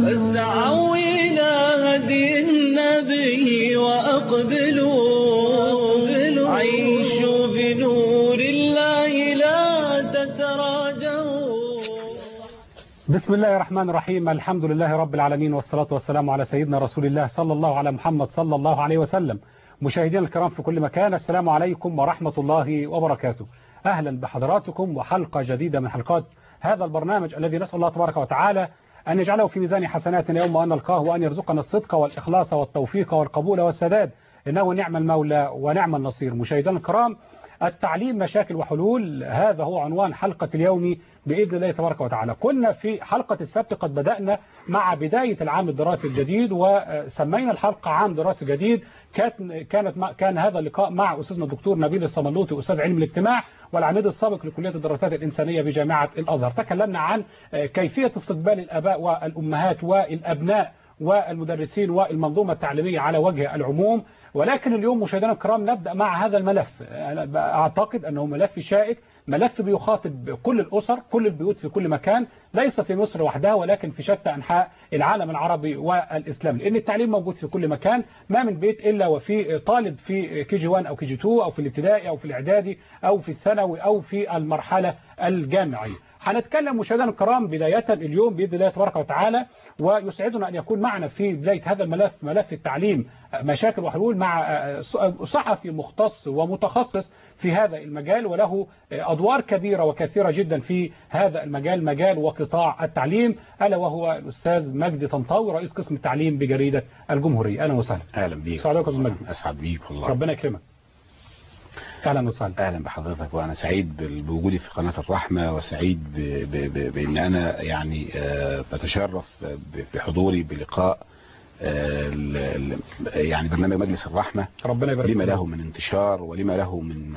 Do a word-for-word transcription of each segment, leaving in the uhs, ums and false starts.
اسعوا إلى هدي النبي وأقبلوا عيشوا بنور الله لا تتراجعوا. بسم الله الرحمن الرحيم. الحمد لله رب العالمين، والصلاة والسلام على سيدنا رسول الله صلى الله على محمد صلى الله عليه وسلم. مشاهدينا الكرام في كل مكان، السلام عليكم ورحمة الله وبركاته. أهلا بحضراتكم وحلقة جديدة من حلقات هذا البرنامج الذي نسأل الله تبارك وتعالى أن يجعله في ميزان حسناتنا يوم أن نلقاه، وأن يرزقنا الصدق والإخلاص والتوفيق والقبول والسداد، إنه نعم المولى ونعم النصير. مشاهدينا الكرام، التعليم مشاكل وحلول، هذا هو عنوان حلقة اليوم بإذن الله تبارك وتعالى. كنا في حلقة السبت قد بدأنا مع بداية العام الدراسي الجديد، وسمينا الحلقة عام دراسي جديد. كانت كان هذا اللقاء مع أستاذنا الدكتور نبيل الصملوطي، أستاذ علم الاجتماع والعميد السابق لكلية الدراسات الإنسانية بجامعة الأزهر. تكلمنا عن كيفية استقبال الآباء والأمهات والأبناء والمدرسين والمنظومة التعليمية على وجه العموم. ولكن اليوم مشاهدينا الكرام نبدأ مع هذا الملف. أعتقد أنه ملف شائك، ملف بيخاطب كل الأسر، كل البيوت في كل مكان، ليس في مصر وحدها ولكن في شتى أنحاء العالم العربي والإسلامي، لأن التعليم موجود في كل مكان. ما من بيت إلا وفي طالب في كي جي واحد أو كي جي اتنين أو في الابتدائي أو في الإعدادي أو في الثانوي أو في المرحلة الجامعية. هنتكلم مشاهدينا الكرام بداية اليوم بإذن الله تبارك وتعالى، ويسعدنا أن يكون معنا في بداية هذا الملف، ملف التعليم مشاكل وحلول، مع صحفي مختص ومتخصص في هذا المجال، وله أدوار كبيرة وكثيرة جدا في هذا المجال، مجال وقطاع التعليم، ألا وهو الأستاذ مجدي طنطاوي، رئيس قسم التعليم بجريدة الجمهورية. أهلا وسهلا. أهلا بيك. سعد بك مجدي. أسعد بيك والله. ربنا يكرمك. أهلا وسهلا. أهلا بحضرتك، وأنا سعيد بوجودي في قناة الرحمة، وسعيد بأن أنا يعني بتشرف بحضوري بلقاء يعني برنامج مجلس الرحمة. ربنا يبارك لما له من انتشار ولما له من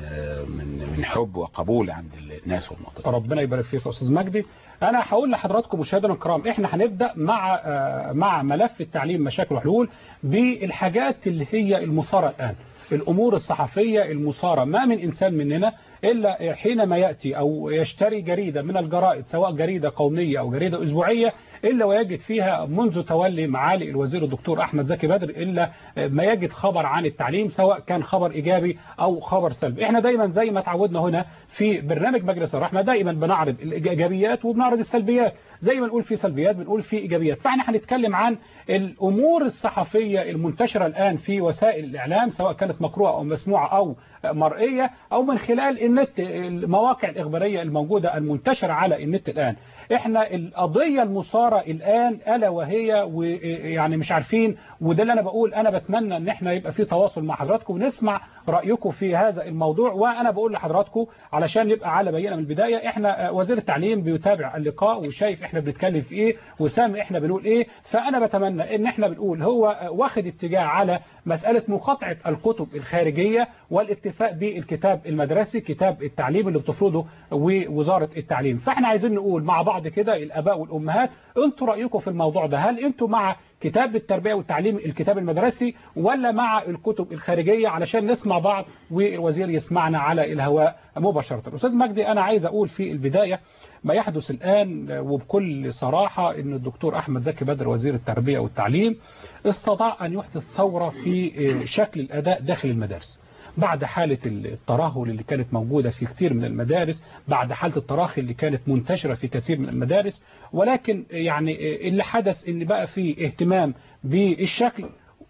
من من حب وقبول عند الناس والمواطنين. ربنا يبارك فيك يا أستاذ مجدي. أنا هقول لحضراتكم مشاهدينا الكرام، إحنا هنبدأ مع مع ملف التعليم مشاكل وحلول بالحاجات اللي هي المثارة الآن، الأمور الصحفية المثارة. ما من إنسان مننا إلا حينما يأتي أو يشتري جريدة من الجرائد، سواء جريدة قومية أو جريدة أسبوعية، إلا ويجد فيها منذ تولي معالي الوزير الدكتور أحمد زكي بدر إلا ما يجد خبر عن التعليم، سواء كان خبر إيجابي أو خبر سلبي. إحنا دايما زي ما تعودنا هنا في برنامج مجلس الرحمة، دائما بنعرض الإيجابيات وبنعرض السلبيات، زي ما نقول في سلبيات بنقول في إيجابيات. فإحنا هنتكلم عن الأمور الصحفية المنتشرة الآن في وسائل الإعلام، سواء كانت مقروءة أو مسموعة أو مرئية أو من خلال النت، المواقع الإخبارية الموجودة المنتشرة على النت الآن. إحنا القضية المثارة الآن ألا وهي، ويعني مش عارفين، وده اللي أنا بقول، أنا بتمنى إن إحنا يبقى في تواصل مع حضراتكم ونسمع رأيكم في هذا الموضوع. وأنا بقول لحضراتكم علشان يبقى على بينة من البداية، إحنا وزير التعليم بيتابع اللقاء وشايف إحنا بنتكلم في إيه وسامع إحنا بنقول إيه. فأنا بتمنى إن إحنا بنقول هو واخد اتجاه على مسألة مقاطعة الكتب الخارجية والاكتفاء بالكتاب المدرسي، كتاب التعليم اللي بتفرضه ووزارة التعليم. فإحنا عايزين نقول مع بعض كده، الآباء والأمهات، أنتوا رأيكم في الموضوع ده؟ هل أنتوا مع كتاب التربية والتعليم الكتاب المدرسي ولا مع الكتب الخارجية، علشان نسمع بعض والوزير يسمعنا على الهواء مباشرة. أستاذ مجدي، أنا عايز أقول في البداية ما يحدث الآن وبكل صراحة، أن الدكتور أحمد زكي بدر وزير التربية والتعليم استطاع أن يحدث ثورة في شكل الأداء داخل المدارس، بعد حالة الترهل اللي كانت موجودة في كثير من المدارس، بعد حالة التراخي اللي كانت منتشرة في كثير من المدارس. ولكن يعني اللي حدث ان بقى فيه اهتمام بالشكل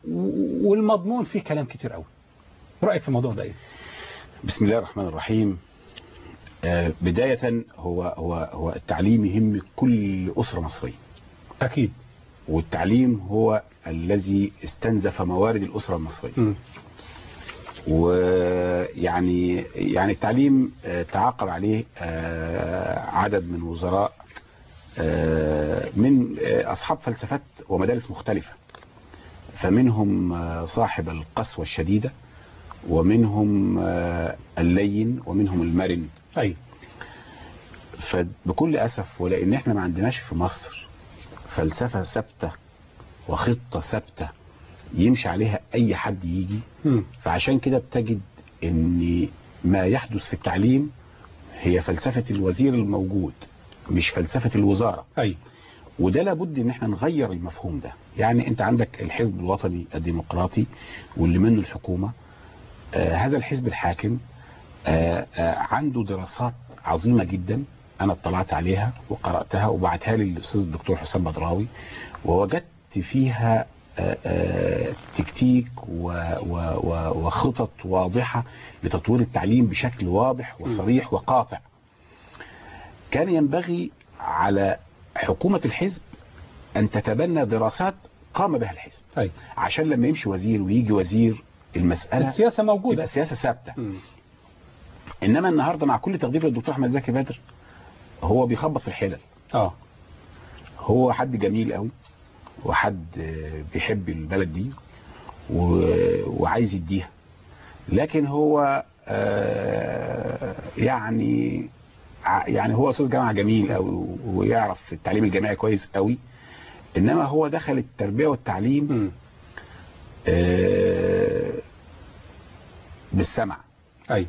والمضمون، فيه كلام كتير قوي. رأيك في الموضوع ده ايه؟ بسم الله الرحمن الرحيم. آه بداية هو هو هو التعليم يهم كل أسرة مصرية أكيد، والتعليم هو الذي استنزف موارد الأسرة المصرية. م. ويعني يعني التعليم تعاقب عليه عدد من وزراء من أصحاب فلسفات ومدارس مختلفة، فمنهم صاحب القسوة الشديدة، ومنهم اللين، ومنهم المرن. أي. فبكل أسف، ولأن احنا ما عندناش في مصر فلسفة ثابتة وخطة ثابتة يمشي عليها أي حد يجي، فعشان كده بتجد ان ما يحدث في التعليم هي فلسفة الوزير الموجود، مش فلسفة الوزارة. أي. وده لابد ان احنا نغير المفهوم ده. يعني انت عندك الحزب الوطني الديمقراطي واللي منه الحكومة، آه هذا الحزب الحاكم آه آه عنده دراسات عظيمة جدا انا اطلعت عليها وقرأتها وبعتها لي الاستاذ الدكتور حسام بدراوي، ووجدت فيها آه آه تكتيك وخطط واضحة لتطوير التعليم بشكل واضح وصريح وقاطع. كان ينبغي على حكومة الحزب أن تتبنى دراسات قام بها الحزب، أي. عشان لما يمشي وزير ويجي وزير المسألة السياسة موجودة، السياسة ثابتة. إنما النهاردة مع كل تقدير للدكتور أحمد زكي بدر هو بيخبط في الحلل. آه. هو حد جميل قوي وحد بيحب البلد دي وعايز يديها، لكن هو يعني يعني هو أستاذ جامعة جميل قوي ويعرف التعليم الجامعي كويس قوي، إنما هو دخل التربية والتعليم آه بالسمع. أي.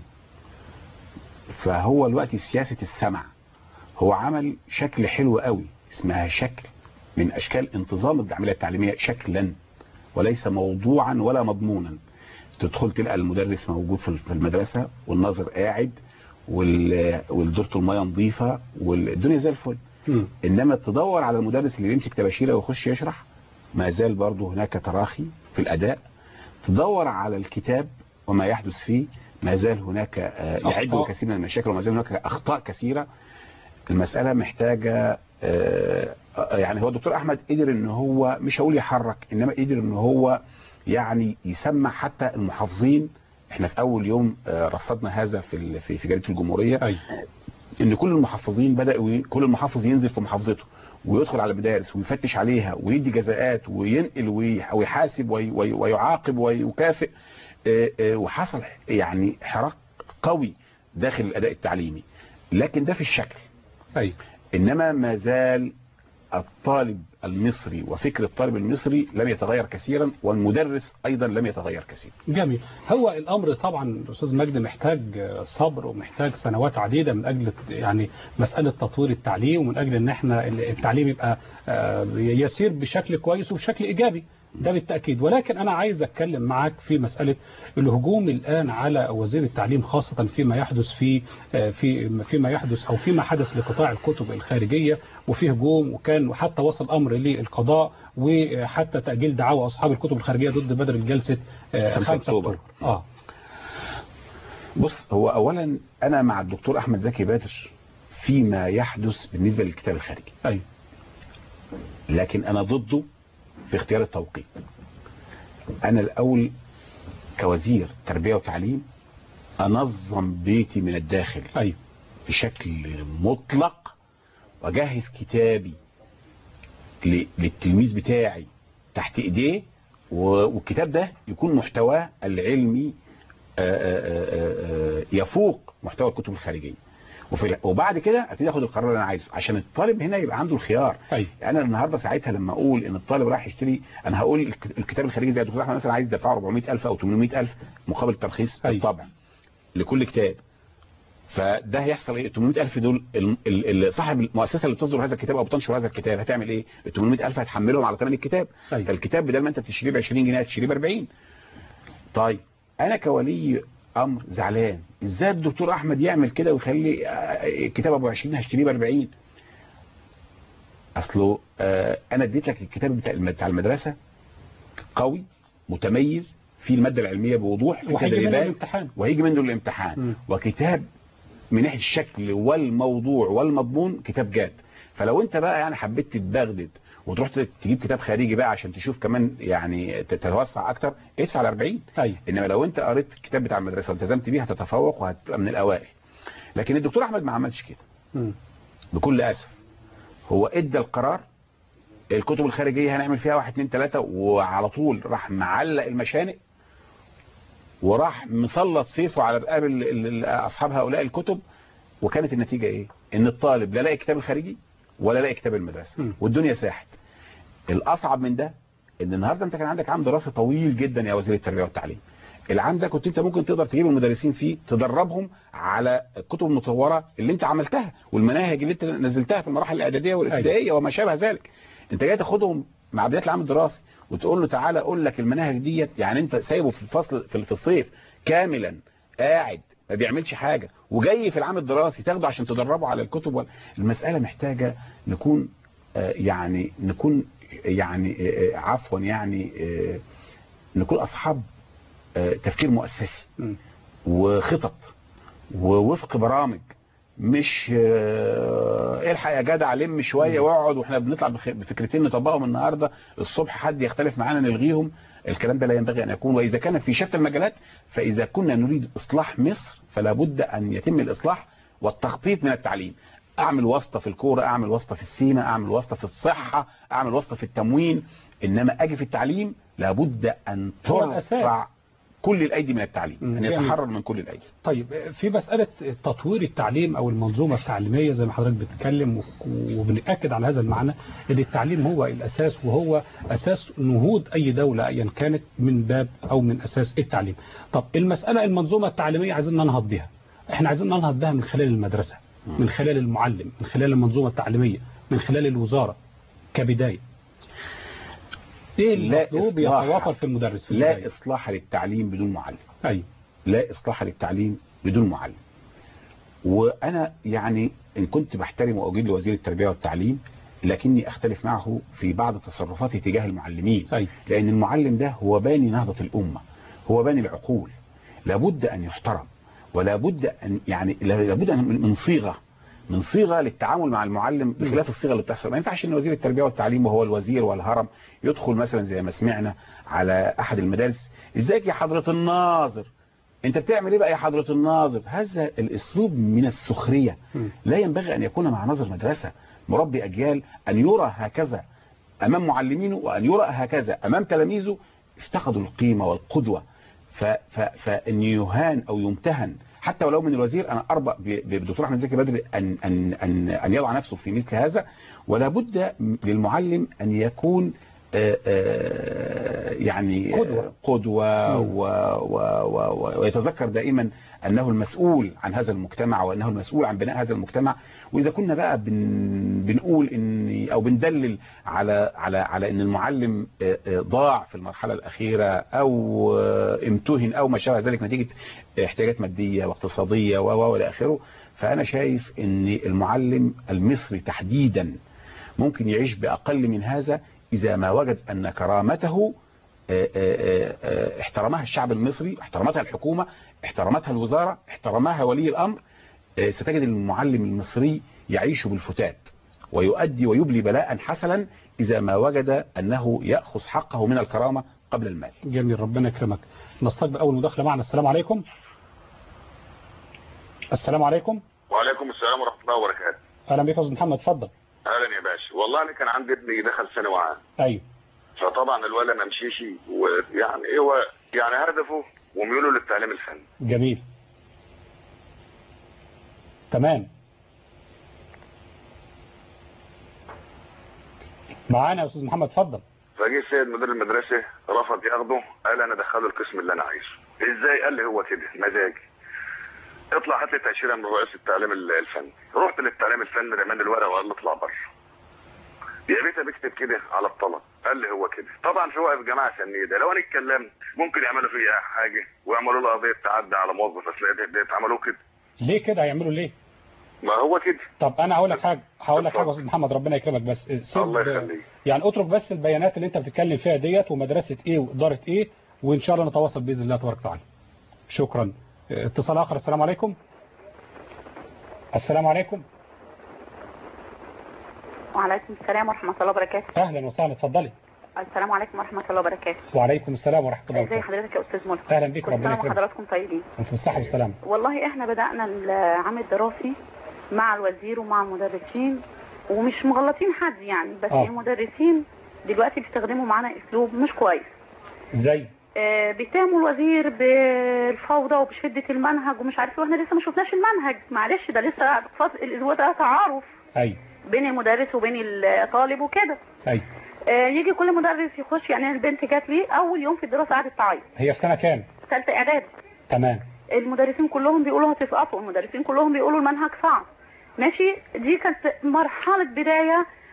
فهو الوقت سياسة السمع. هو عمل شكل حلو قوي اسمها شكل من أشكال انتظام العملية التعليمية شكلا وليس موضوعا ولا مضمونا. تدخل تلقى المدرس موجود في المدرسة والناظر قاعد والدورة المياه نظيفة والدنيا زي الفل. م. إنما تدور على المدرس اللي يمسك تباشيره ويخش يشرح ما زال برضه هناك تراخي في الأداء. تدور على الكتاب وما يحدث فيه ما زال هناك يعد كثير من المشاكل وما زال هناك أخطاء كثيرة. المسألة محتاجة يعني هو الدكتور أحمد قدر إن هو مش هقول يحرك، إنما قدر إن هو يعني يسمع حتى المحافظين. احنا في أول يوم رصدنا هذا في في جريدة الجمهورية. أي. إن كل المحافظين بدأوا كل المحافظ ينزل في محافظته ويدخل على المدارس ويفتش عليها ويدي جزاءات وينقل ويحاسب ويعاقب ويكافئ. وحصل يعني حراك قوي داخل الأداء التعليمي، لكن ده في الشكل. أي. إنما ما زال الطالب المصري وفكر الطالب المصري لم يتغير كثيرا، والمدرس أيضا لم يتغير كثيرا. جميل. هو الأمر طبعا أستاذ مجدي محتاج صبر ومحتاج سنوات عديدة من أجل يعني مسألة تطوير التعليم ومن أجل أن احنا التعليم يبقى يسير بشكل كويس وبشكل إيجابي، ده بالتأكيد. ولكن أنا عايز أتكلم معك في مسألة الهجوم الآن على وزير التعليم، خاصة فيما يحدث في في فيما يحدث أو فيما حدث لقطاع الكتب الخارجية، وفي هجوم وكان وحتى وصل أمر للقضاء وحتى تأجيل دعاوى أصحاب الكتب الخارجية ضد بدر الجلسة خمسة أكتوبر. آه. بص، هو أولا أنا مع الدكتور أحمد زكي بدر فيما يحدث بالنسبة للكتاب الخارجي. أي. لكن أنا ضده في اختيار التوقيت. أنا الأول كوزير تربية وتعليم أنظم بيتي من الداخل. أيوة. بشكل مطلق، وأجهز كتابي للتلميذ بتاعي تحت إيديه، والكتاب ده يكون محتواه العلمي يفوق محتوى الكتب الخارجية. وبعد كده ابتدي اخد القرار اللي انا عايزه، عشان الطالب هنا يبقى عنده الخيار. أي. يعني انا النهارده ساعتها لما اقول ان الطالب رايح يشتري، انا هقول الكتاب الخارجي زي الدكتور احمد مثلا عايز يدفع أربعمائة ألف او ثمانمائة ألف مقابل ترخيص الطبع لكل كتاب. فده هيحصل ايه؟ ال ثمانمائة ألف دول صاحب المؤسسه اللي بتصدر هذا الكتاب او بتنشر هذا الكتاب هتعمل ايه؟ ال ثمانمائة ألف هتحملهم على ثمن الكتاب. أي. فالكتاب بدل ما انت تشتريه ب عشرين جنيه هتشتريه ب أربعين. طيب انا كولي امر زعلان ازاي الدكتور احمد يعمل كده ويخلي كتاب ابو عشرين هشتريه ب أربعين؟ اصله انا اديت لك الكتاب بتاع المدرسه قوي متميز في الماده العلميه بوضوح، في وهيجي منه الامتحان وهيجي منه الامتحان م. وكتاب من ناحيه الشكل والموضوع والمضمون كتاب جاد. فلو انت بقى يعني حبيت تتبغدد وتروح تجيب كتاب خارجي بقى عشان تشوف كمان يعني تتوسع اكتر، ادفع على أربعين. أي. انما لو انت قريت الكتاب بتاع المدرسه والتزمت بيه هتتفوق وهتبقى من الاوائل. لكن الدكتور احمد ما عملش كده. م. بكل اسف هو ادى القرار الكتب الخارجيه هنعمل فيها واحد اتنين تلاته، وعلى طول راح معلق المشانق وراح مسلط سيفه على رقاب اصحاب هؤلاء الكتب. وكانت النتيجه ايه؟ ان الطالب لا لاقي كتاب الخارجي ولا لاقي كتاب المدرسه م. والدنيا ساحت. الاصعب من ده ان النهارده انت كان عندك عام دراسي طويل جدا يا وزير التربيه والتعليم. العام ده كنت انت ممكن تقدر تجيب المدرسين فيه تدربهم على الكتب المطوره اللي انت عملتها والمناهج اللي انت نزلتها في المراحل الاعداديه والابتدائيه وما شابه ذلك. انت جاي تاخدهم مع بدايه العام الدراسي وتقول له تعالى اقول لك المناهج ديت، يعني انت سايبه في الفصل في الصيف كاملا قاعد ما بيعملش حاجه، وجاي في العام الدراسي تاخده عشان تدربه على الكتب. المساله محتاجه نكون آه يعني نكون يعني آه عفوا يعني آه نكون اصحاب آه تفكير مؤسسي وخطط ووفق برامج، مش اه الحق يا جدع لم شويه واقعد واحنا بنطلع بفكرتين نطبقهم النهارده الصبح حد يختلف معانا نلغيهم. الكلام ده لا ينبغي ان يكون، واذا كان في شتى المجالات، فاذا كنا نريد اصلاح مصر فلا بد ان يتم الاصلاح والتخطيط من التعليم. اعمل واسطه في الكوره، اعمل واسطه في السيما، اعمل واسطه في الصحه، اعمل واسطه في التموين، انما اجي في التعليم لابد ان ترفع كل الايدي من التعليم، ان يتحرر من كل الايدي. طيب في مساله تطوير التعليم او المنظومه التعليميه زي ما حضرتك بتتكلم، وبنأكد على هذا المعنى ان التعليم هو الاساس وهو اساس نهوض اي دوله ايا كانت من باب او من اساس التعليم. طب المساله المنظومه التعليميه عايزين ننهض بها، احنا عايزين ننهض بها من خلال المدرسه، من خلال المعلم، من خلال المنظومه التعليميه، من خلال الوزاره كبدايه. ايه المطلوب يتوافر في المدرس في لا اصلاح للتعليم بدون معلم. ايوه لا اصلاح للتعليم بدون معلم. وانا يعني ان كنت بحترم واجيد لوزير التربيه والتعليم، لكني اختلف معه في بعض تصرفاتي تجاه المعلمين. أيوة. لان المعلم ده هو باني نهضه الامه، هو باني العقول، لابد ان يحترم، ولا بد ان يعني لابد ان من صيغه من صيغه للتعامل مع المعلم بخلاف الصيغه اللي بتحصل. ما ينفعش ان وزير التربيه والتعليم وهو الوزير والهرم يدخل مثلا زي ما سمعنا على احد المدارس، ازيك يا حضره الناظر، انت بتعمل ايه بقى يا حضره الناظر؟ هذا الاسلوب من السخريه لا ينبغي ان يكون مع ناظر مدرسه مربي اجيال، ان يرى هكذا امام معلمينه وان يرى هكذا امام تلاميذه. افتقدوا القيمه والقدوه، فان يهان او يمتهن حتى ولو من الوزير. انا اربأ بدكتور احمد زكي بدري ان ان ان ان يضع نفسه في مثل هذا، ولا بد للمعلم ان يكون آآ آآ يعني قدوة, قدوة و و و ويتذكر دائما أنه المسؤول عن هذا المجتمع وأنه المسؤول عن بناء هذا المجتمع. وإذا كنا بقى بن بنقول إن أو بندلل على على على إن المعلم ضاع في المرحلة الأخيرة أو امتهن أو ما شابه ذلك نتيجة احتياجات مادية واقتصادية وإلى آخره، فأنا شايف إن المعلم المصري تحديدا ممكن يعيش بأقل من هذا إذا ما وجد أن كرامته احترمها الشعب المصري، احترمتها الحكومة، احترمتها الوزارة، احترمها ولي الأمر. ستجد المعلم المصري يعيش بالفتات ويؤدي ويبلي بلاء حسنا إذا ما وجد أنه يأخذ حقه من الكرامة قبل المال. جميل، ربنا يكرمك. نستقبل أول مداخلة معنا. السلام عليكم. السلام عليكم. وعليكم السلام ورحمة الله وبركاته. أهلا بك يا أستاذ محمد، اتفضل. اهلا يا باشا. والله انا كان عندي ابني دخل ثانوي عام. ايوه. فطبعا الولد ما مشيش، ويعني هو يعني هدفه وميوله للتعليم الفني. جميل. تمام. معانا يا استاذ محمد، اتفضل. فجه السيد مدير المدرسه رفض ياخده، قال انا ادخله القسم اللي انا عايزه. ازاي؟ قال لي هو كده مزاجي. اطلع هات لي تاشيره من رئيس التعليم الفني. رحت للتعليم الفني، رماني الورقه وقال لي اطلع بره. يا ريت بكتب كده على الطلب. قال لي هو كده. طبعا في واقف جماعه سنيده، لو انا اتكلمت ممكن يعملوا فيا حاجه ويعملوا له قضيه تعدي على موظف اصل بيتعملوا كده. ليه كده هيعملوا ليه؟ ما هو كده. طب انا هقول لك حاجه هقول لك حاجه يا استاذ محمد، ربنا يكرمك، بس الله يخليك. يعني اترك بس البيانات اللي انت بتتكلم فيها ديت ومدرسه ايه واداره ايه، وان شاء الله نتواصل باذن الله تبارك وتعالى. شكرا. اتصال اخر. السلام عليكم. السلام عليكم. وعليكم السلام ورحمة الله وبركاته. أهلا وسهلا، اتفضلي. السلام عليكم ورحمة الله وبركاته. وعليكم السلام ورحمة الله وبركاته. ازي حضرتك يا أستاذ ملك؟ أهلا بك، ربنا يكرمك. حضراتكم طيبين. أنت بالصحة والسلامة. والله إحنا بدأنا العام الدراسي مع الوزير ومع المدرسين ومش مغلطين حد يعني، بس آه. المدرسين دلوقتي بيستخدموا معانا أسلوب مش كويس. ازاي؟ آه بيتهموا الوزير بالفوضى وبشدة المنهج ومش عارف ايه، واحنا لسه ما شفناش المنهج، معلش ده لسه هو ده تعارف. أيوه. بين المدرس وبين الطالب وكده. ايوه. آه يجي كل مدرس يخش، يعني البنت جات لي اول يوم في الدراسه قعدت تعيط. هي في سنه كام؟ ثالثه اعدادي. تمام. المدرسين كلهم بيقولوا هتسقطوا، المدرسين كلهم بيقولوا المنهج صعب. ماشي، دي كانت مرحله بدايه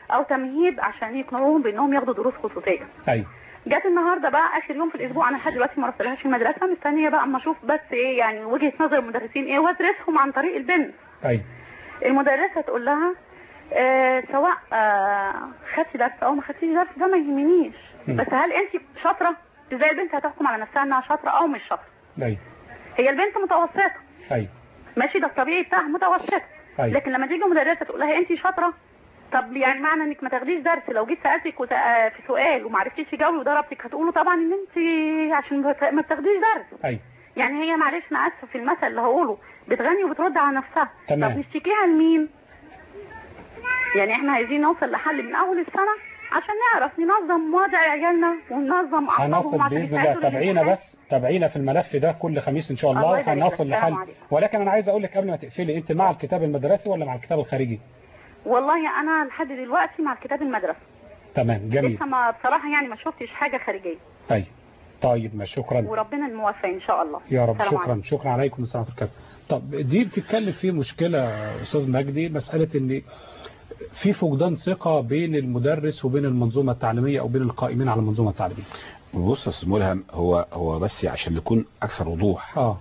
او تمهيد عشان يقنعوهم بانهم ياخدوا دروس خصوصيه. ايوه. جت النهارده بقى اخر يوم في الاسبوع، انا لحد دلوقتي ما رحتلهاش المدرسه، مستنيه بقى اما اشوف بس ايه يعني وجهه نظر المدرسين ايه وادرسهم عن طريق البنت. ايوه. المدرسه تقول لها آه سواء آه خدتي درس او ما خدتيش درس ده ما يهمنيش، بس هل انت شاطره؟ ازاي البنت هتحكم على نفسها انها شاطره او مش شاطره؟ ايوه. هي البنت متوسطه. ايوه. ماشي، ده الطبيعي بتاعها متوسطه. أيوة. لكن لما تيجي مدرسه تقول لها انت شاطره، طب يعني معنى انك ما تاخديش درس لو جيت سالتك وت... في سؤال وما عرفتيش تجاوبي وضربتك هتقولوا طبعا ان انت عشان ما بتاخديش درس. ايوه. يعني هي معلش انا اسفه في المثل اللي هقوله، بتغني وبترد على نفسها. تمام. طب نشتكيها لمين؟ يعني احنا عايزين نوصل لحل من اول السنه عشان نعرف ننظم وضع عيالنا وننظم اعصابهم. هنصل باذن الله. تابعينا بس تابعينا في الملف ده كل خميس ان شاء الله وهنصل لحل. ولكن انا عايز اقول لك قبل ما تقفلي، انت مع الكتاب المدرسي ولا مع الكتاب الخارجي؟ والله انا لحد دلوقتي مع الكتاب المدرسي. تمام جميل. لسه ما بصراحه يعني ما شفتش حاجه خارجيه. طيب طيب ما شكرا. وربنا الموفق ان شاء الله. يا رب. شكرا عليكم. شكرا عليكم السلام عليكم. طب دي بتتكلم في مشكله استاذ مجدي، مساله ان في فقدان ثقه بين المدرس وبين المنظومه التعليميه او بين القائمين على المنظومه التعليميه. بص يا استاذ ملهم، هو هو بس عشان نكون اكثر وضوح، اه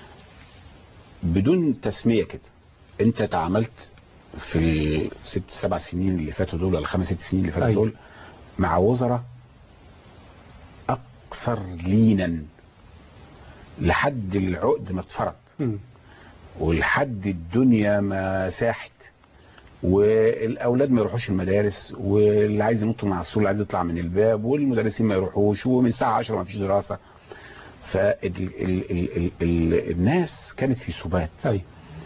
بدون تسميه كده، انت تعاملت في الست سبع سنين اللي فاتوا دول ولا الخمس ست سنين اللي فاتوا دول مع وزراء اكثر لينا لحد العقد ما اتفرض ولحد الدنيا ما ساحت، والاولاد ما يروحوش المدارس، واللي عايز ينط من على السور اللي عايز يطلع من الباب، والمدرسين ما يروحوش، ومن الساعه عشرة ما فيش دراسه. فالناس كانت في سبات. طيب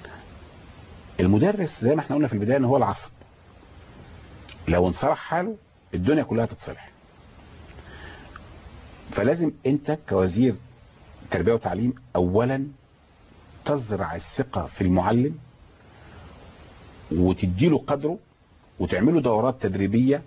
المدرس زي ما احنا قلنا في البدايه ان هو العصب، لو انصلح حاله الدنيا كلها تتصلح. فلازم انت كوزير تربيه وتعليم اولا تزرع الثقه في المعلم وتديله قدره وتعمله دورات تدريبيه،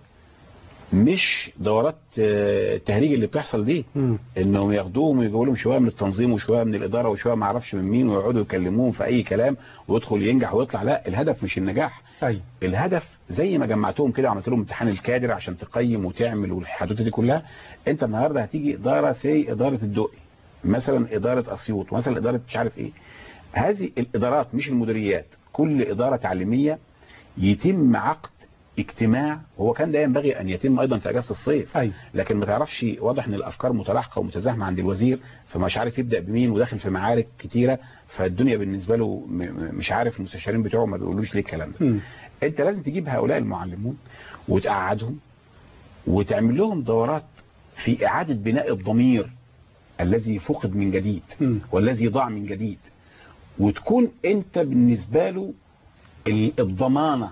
مش دورات التهريج اللي بتحصل دي، م. انهم ياخدوهم ويجيبوا لهم شويه من التنظيم وشويه من الاداره وشويه ما اعرفش من مين ويقعدوا يكلموهم في اي كلام ويدخل ينجح ويطلع. لا، الهدف مش النجاح. أي. الهدف زي ما جمعتهم كده وعملت لهم امتحان الكادر عشان تقيم وتعمل والحدوته دي كلها، انت النهارده هتيجي اداره سي اداره الدقي مثلا، اداره اسيوط مثلا، اداره مش عارف ايه. هذه الادارات مش المديريات، كل اداره تعليميه يتم عقد اجتماع، وهو كان ده ينبغي ان يتم ايضا في اجازه الصيف. أي. لكن ما تعرفش، واضح ان الافكار متلاحقه ومتزاحمه عند الوزير، فمش عارف يبدا بمين وداخل في معارك كتيره، فالدنيا بالنسبه له مش عارف المستشارين بتوعه ما بيقولوش ليه الكلام ده. م. انت لازم تجيب هؤلاء المعلمون وتقعدهم وتعمل لهم دورات في اعاده بناء الضمير الذي فقد من جديد م. والذي ضاع من جديد، وتكون انت بالنسبه له الضمانه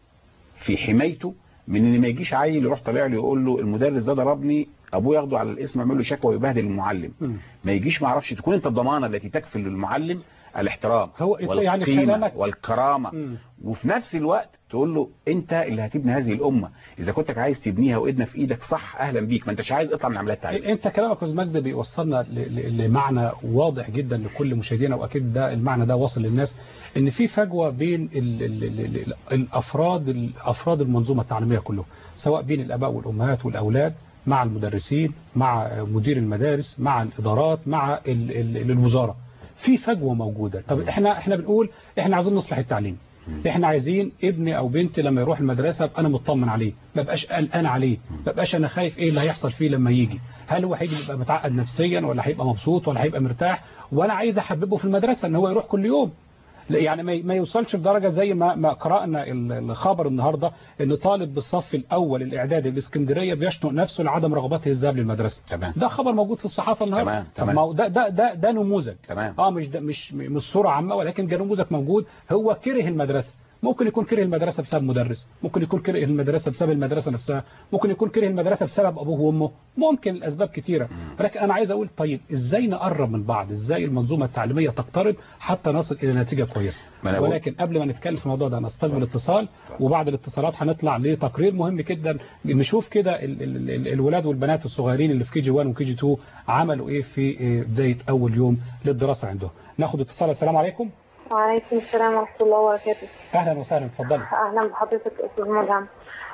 في حمايته من ان ما يجيش عيل يروح طالع له يقول له المدرس ده ضربني، ابوه ياخده على الاسم يعمل له شكوى ويبهدل المعلم. م. ما يجيش ما اعرفش، تكون انت الضمانه التي تكفل للمعلم الاحترام والقيمه يعني والكرامه. م. وفي نفس الوقت تقول له انت اللي هتبني هذه الامه، اذا كنتك عايز تبنيها وايدنا في ايدك صح اهلا بيك، ما انتش عايز اطلع من عمليات تعليم. انت كلامك يا استاذ مجدي بيوصلنا لمعنى واضح جدا لكل مشاهدينا، واكيد ده المعنى ده واصل للناس، ان في فجوه بين ال ال ال ال الافراد الافراد المنظومه التعليميه كلهم، سواء بين الاباء والامهات والاولاد مع المدرسين مع مدير المدارس مع الادارات مع ال ال الوزاره. في فجوه موجوده. طب احنا احنا بنقول احنا عايزين نصلح التعليم، احنا عايزين ابني او بنتي لما يروح المدرسه ابقى انا مطمن عليه، ما بقاش قلقان عليه، ما بقاش انا خايف ايه اللي هيحصل فيه لما يجي، هل هو هيجي يبقى متعقد نفسيا ولا هيبقى مبسوط ولا هيبقى مرتاح، وانا عايز احببه في المدرسه ان هو يروح كل يوم. يعني ما يوصلش بدرجه زي ما ما قرانا الخبر النهارده ان طالب بالصف الاول الاعدادي بالاسكندريه بيشنق نفسه لعدم رغبته الذهاب للمدرسه. تمام. ده خبر موجود في الصحافه النهارده. تمام. تمام. ما ده ده ده ده نموذج. تمام. اه مش ده مش مش صوره عامه، ولكن ده نموذج موجود. هو كره المدرسه، ممكن يكون كره المدرسه بسبب مدرس، ممكن يكون كره المدرسه بسبب المدرسه نفسها، ممكن يكون كره المدرسه بسبب ابوه وامه، ممكن الاسباب كتيره. ولكن انا عايز اقول طيب ازاي نقرب من بعض، ازاي المنظومه التعليميه تقترب حتى نصل الى نتيجه كويسه. ولكن قبل ما نتكلم في الموضوع ده نستقبل اتصال، وبعد الاتصالات هنطلع لتقرير مهم جدا نشوف كده ال ال ال الولاد والبنات الصغيرين اللي في كي جي واحد وكي جي اتنين عملوا ايه في بدايه اول يوم للدراسه عندهم. ناخد اتصال. السلام عليكم. وعليكم السلام ورحمة الله وبركاته. اهلا وسهلا، اتفضلي. اهلا بحضرتك استاذ ملهم.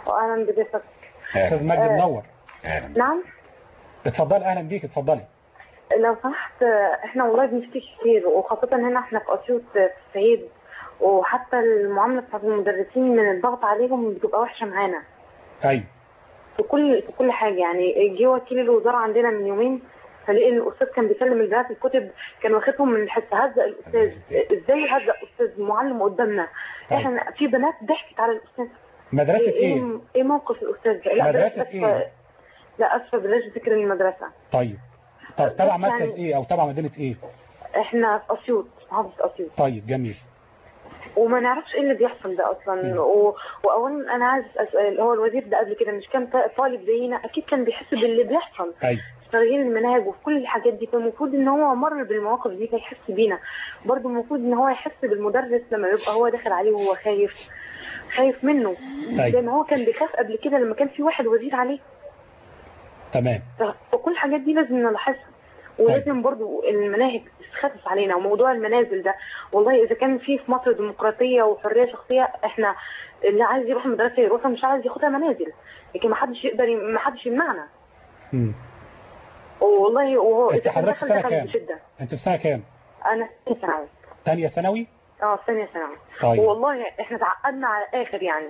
واهلا بضيفك. استاذ مجدي منور. نعم اتفضلي. اهلا بيك اتفضلي. لو سمحت احنا والله بنشتكي كتير وخاصه هنا احنا في اسيوط في الصعيد، وحتى المعامله بتاعت المدرسين من الضغط عليهم بتبقى وحشه معانا. ايوه في كل في كل حاجه. يعني جه وكيل الوزاره عندنا من يومين فلقي ان الاستاذ كان بيسلم البنات الكتب، كان واخدهم من الحصه. هزق الاستاذ. ازاي هزق استاذ معلم قدامنا؟ احنا في بنات ضحكت على الاستاذ. مدرسه ايه؟ ايه, إيه موقف الاستاذ؟ لا مدرسه ايه؟ لا اسفه بلاش ذكر المدرسه. طيب طب تبع مركز يعني ايه او تبع مدينه ايه؟ احنا في اسيوط، محافظه اسيوط. طيب جميل. وما نعرفش ايه اللي بيحصل ده اصلا. و... واولا انا عايز اسال، هو الوزير ده قبل كده مش كان طالب زينا؟ اكيد كان بيحس باللي بيحصل. ايوه تغيير المناهج وفي كل الحاجات دي، فالمفروض ان هو مر بالمواقف دي فيحس بينا. برضه المفروض ان هو يحس بالمدرس لما يبقى هو داخل عليه وهو خايف خايف منه. أيوة. زي ما هو كان بيخاف قبل كده لما كان في واحد وزير عليه. تمام. فكل الحاجات دي لازم نلاحظها. ولازم برضو المناهج تخفف علينا. وموضوع المنازل ده والله اذا كان في في مصر ديمقراطيه وحريه شخصيه، احنا اللي عايز يروح المدرسه يروح، مش عايز ياخدها منازل، لكن ما حدش يقدر ما حدش يمنعنا. امم والله وهو انت حضرتك في سنه كام؟ بشدة. انت في سنه كام؟ انا في ثانوي. ثانيه ثانوي؟ اه في ثانيه ثانوي. طيب. والله احنا تعقدنا على الاخر يعني.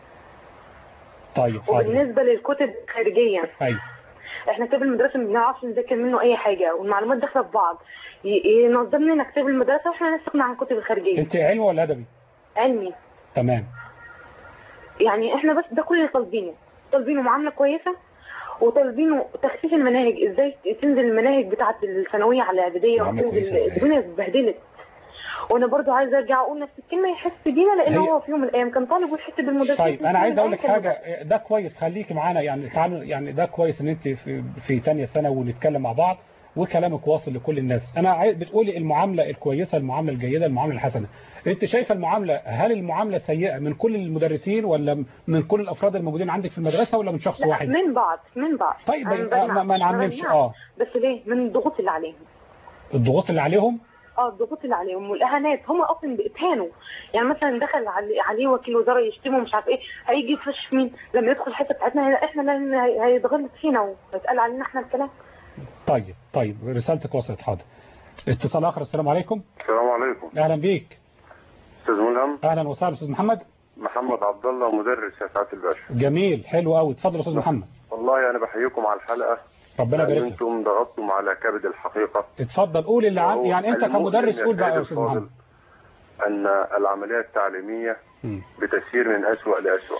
طيب. وبالنسبه للكتب خارجيا، ايوه احنا كتاب المدرسه ما بنعرفش نذاكر منه اي حاجه، والمعلومات داخله في بعض. ينظم لنا كتاب المدرسه واحنا نستغنى عن الكتب الخارجيه. انت علمي ولا ادبي؟ علمي. تمام. يعني احنا بس ده كل اللي طالبينه، طالبينه معامله كويسه، وطالبينه تخفيف المناهج. ازاي تنزل المناهج بتاعه الثانويه على الاعداديه وتنزل؟ الدنيا اتبهدلت. وانا برضو عايزه ارجع اقول نفس الكلمه، يحس بينا لان هي... هو في يوم من الايام كان طالب ويحس بالمدرسين. طيب انا عايز اقول لك حاجه، ده كويس، خليكي معانا يعني، تعالوا يعني، ده كويس ان انت في في ثانيه ثانوي ونتكلم مع بعض وكلامك واصل لكل الناس. انا عايز بتقولي المعامله الكويسه، المعامله الجيده، المعامله الحسنه. انت شايفه المعامله، هل المعامله سيئه من كل المدرسين ولا من كل الافراد الموجودين عندك في المدرسه ولا من شخص لا واحد؟ من بعض من بعض. طيب ما, ما نعممش. اه بس ليه؟ من الضغوط اللي عليهم. الضغوط اللي عليهم؟ اه الضغوط اللي عليهم والاهانات. هم اصلا بيتهانوا. يعني مثلا دخل عليه وكيل وزاره يشتمه مش عارف ايه، هيجي يفش مين لما يدخل الحته بتاعتنا؟ احنا اللي هيتغلط فينا ويتقال علينا احنا الكلام. طيب طيب رسالتك وصلت. حاضر. اتصال اخر. السلام عليكم. السلام عليكم. اهلا بيك استاذ ملهم. اهلا وسهلا استاذ محمد. محمد عبد الله مدرس يا سعاده الباشا. جميل، حلو قوي. اتفضل يا استاذ محمد. والله انا بحييكم على الحلقه، ربنا يبارك فيك. انتم ضغطتم على كبد الحقيقه. اتفضل قول اللي عن... يعني انت كمدرس قول بقى يا استاذ محمد. ان العمليه التعليميه م. بتسير من اسوأ لاسوأ.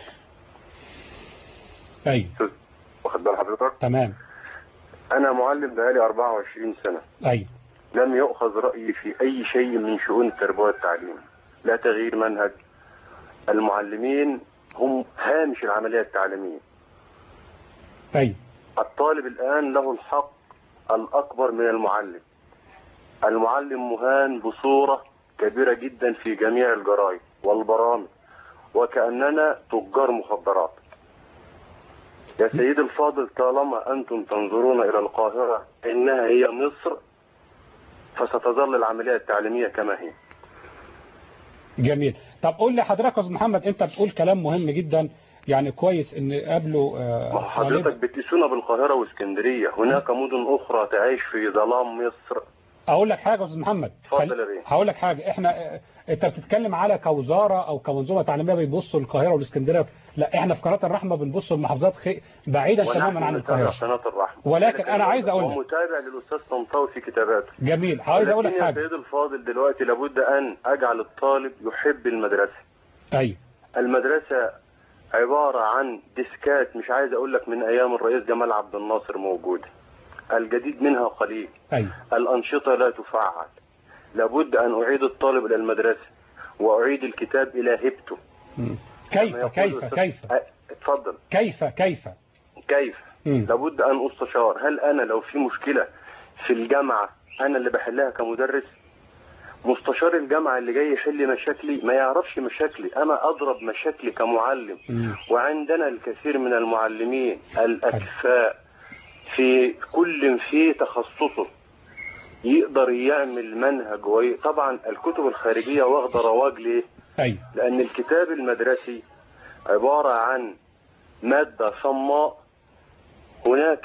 ايوه واخد بال حضرتك؟ تمام. انا معلم بقالي أربعة وعشرين سنه. ايوه. لم يؤخذ رايي في اي شيء من شؤون التربيه والتعليم، لا تغيير منهج. المعلمين هم هامش العمليه التعليميه. ايوه. الطالب الآن له الحق الأكبر من المعلم. المعلم مهان بصورة كبيرة جدا في جميع الجرائد والبرامج، وكأننا تجار مخدرات. يا سيدي الفاضل، طالما أنتم تنظرون إلى القاهرة إنها هي مصر، فستظل العملية التعليمية كما هي. جميل. طب قول لي حضرتك يا أستاذ محمد، أنت بتقول كلام مهم جدا، يعني كويس ان قابله. آه حضرتك بتقيسونا بالقاهره واسكندريه، هناك مدن اخرى تعيش في ظلام مصر. اقول لك حاجه يا استاذ محمد. اتفضل يا بيه. هقول لك حاجه، احنا انت بتتكلم على كوزاره او كمنظومه تعليميه بيبصوا القاهره والاسكندريه، لا احنا في قناه الرحمه بنبص لمحافظات خي... بعيده تماما عن القاهره. ولكن انا عايز اقول لك ومتابع للاستاذ طنطاوي في كتاباته. جميل. عايز اقول لك حاجه يا سيدي الفاضل، دلوقتي لابد ان اجعل الطالب يحب المدرسه. ايوه. المدرسه عبارة عن ديسكات، مش عايز اقول لك من ايام الرئيس جمال عبد الناصر موجودة، الجديد منها قليل. أيوة. الانشطة لا تفعل. لابد ان اعيد الطالب الى المدرسة واعيد الكتاب الى هبته. كيف كيف كيف اتفضل. كيف كيف كيف مم. لابد ان استشار. هل انا لو في مشكلة في الجامعة انا اللي بحلها كمدرس؟ مستشار الجامعة اللي جاي يحل مشاكلي ما يعرفش مشاكلي، أنا أضرب مشاكلي كمعلم. م. وعندنا الكثير من المعلمين الأكفاء في كل في تخصصه يقدر يعمل منهج. وطبعا الكتب الخارجية واخدة رواج ليه؟ أي. لأن الكتاب المدرسي عبارة عن مادة صماء هناك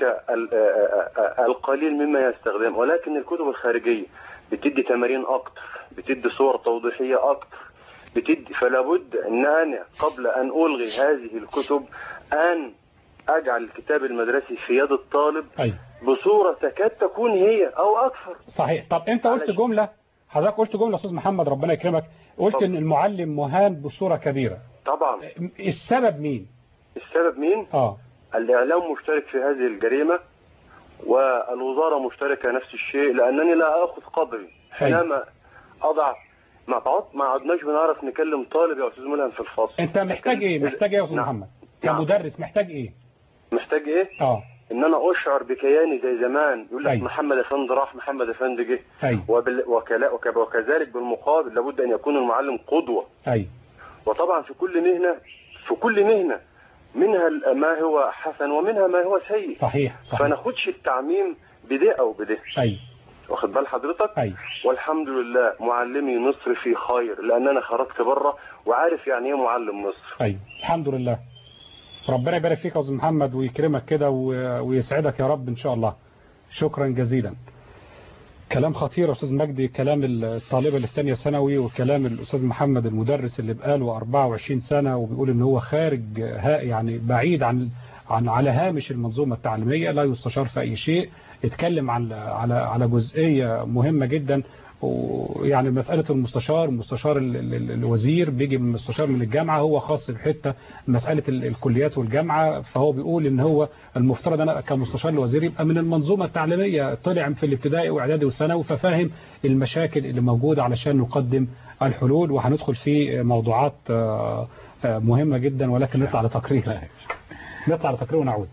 القليل مما يستخدم، ولكن الكتب الخارجية بتدي تمارين أكتر، بتدي صور توضيحية أكتر، بتدي. فلا بد أن أنا قبل أن ألغي هذه الكتب أن أجعل الكتاب المدرسي في يد الطالب أيوة. بصورة تكاد تكون هي أو أكثر. صحيح. طب أنت قلت جملة، حضرتك قلت جملة أستاذ محمد ربنا يكرمك، قلت طبعا. إن المعلم مهان بصورة كبيرة. طبعا. السبب مين؟ السبب مين؟ آه الإعلام مشترك في هذه الجريمة، والوزارة مشتركة نفس الشيء، لأنني لا أخذ قدري حينما أضع ما ما عدناش بنعرف نكلم طالب يا أستاذ ملهم في الفصل. أنت محتاج إيه؟ محتاج إيه يا أستاذ محمد؟ كمدرس محتاج إيه؟ محتاج إيه؟ آه إن أنا أشعر بكياني زي زمان، يقول لك أيوة. محمد أفندي راح، محمد أفندي جه. أيوة. وبال... وكلا... وك... وكذلك بالمقابل لابد أن يكون المعلم قدوة. أيوة. وطبعا في كل مهنة في كل مهنة منها ما هو حسن ومنها ما هو سيء. صحيح صحيح. فناخدش التعميم بده أو بده. أيوة. واخد بال حضرتك؟ أيوة. والحمد لله معلمي مصر في خير، لأن أنا خرجت بره وعارف يعني إيه معلم مصر. أيوة الحمد لله. ربنا يبارك فيك يا أستاذ محمد ويكرمك كده ويسعدك يا رب إن شاء الله. شكرا جزيلا. كلام خطير يا أستاذ مجدي، كلام الطالبة اللي في ثانية ثانوي وكلام الأستاذ محمد المدرس اللي بقاله أربعة وعشرين سنة وبيقول إن هو خارج يعني بعيد عن عن على هامش المنظومة التعليمية، لا يستشار في أي شيء. اتكلم عن على على جزئية مهمة جدا، ويعني مسألة المستشار مستشار الوزير بيجي من مستشار من الجامعة، هو خاص بحتة مسألة الكليات والجامعة، فهو بيقول ان هو المفترض انا كمستشار الوزير يبقى من المنظومة التعليمية، طلع في الابتدائي واعدادي وثانوي ففاهم المشاكل اللي موجودة علشان نقدم الحلول. وهندخل في موضوعات مهمة جدا، ولكن نطلع لتقرير نطلع لتقرير ونعود.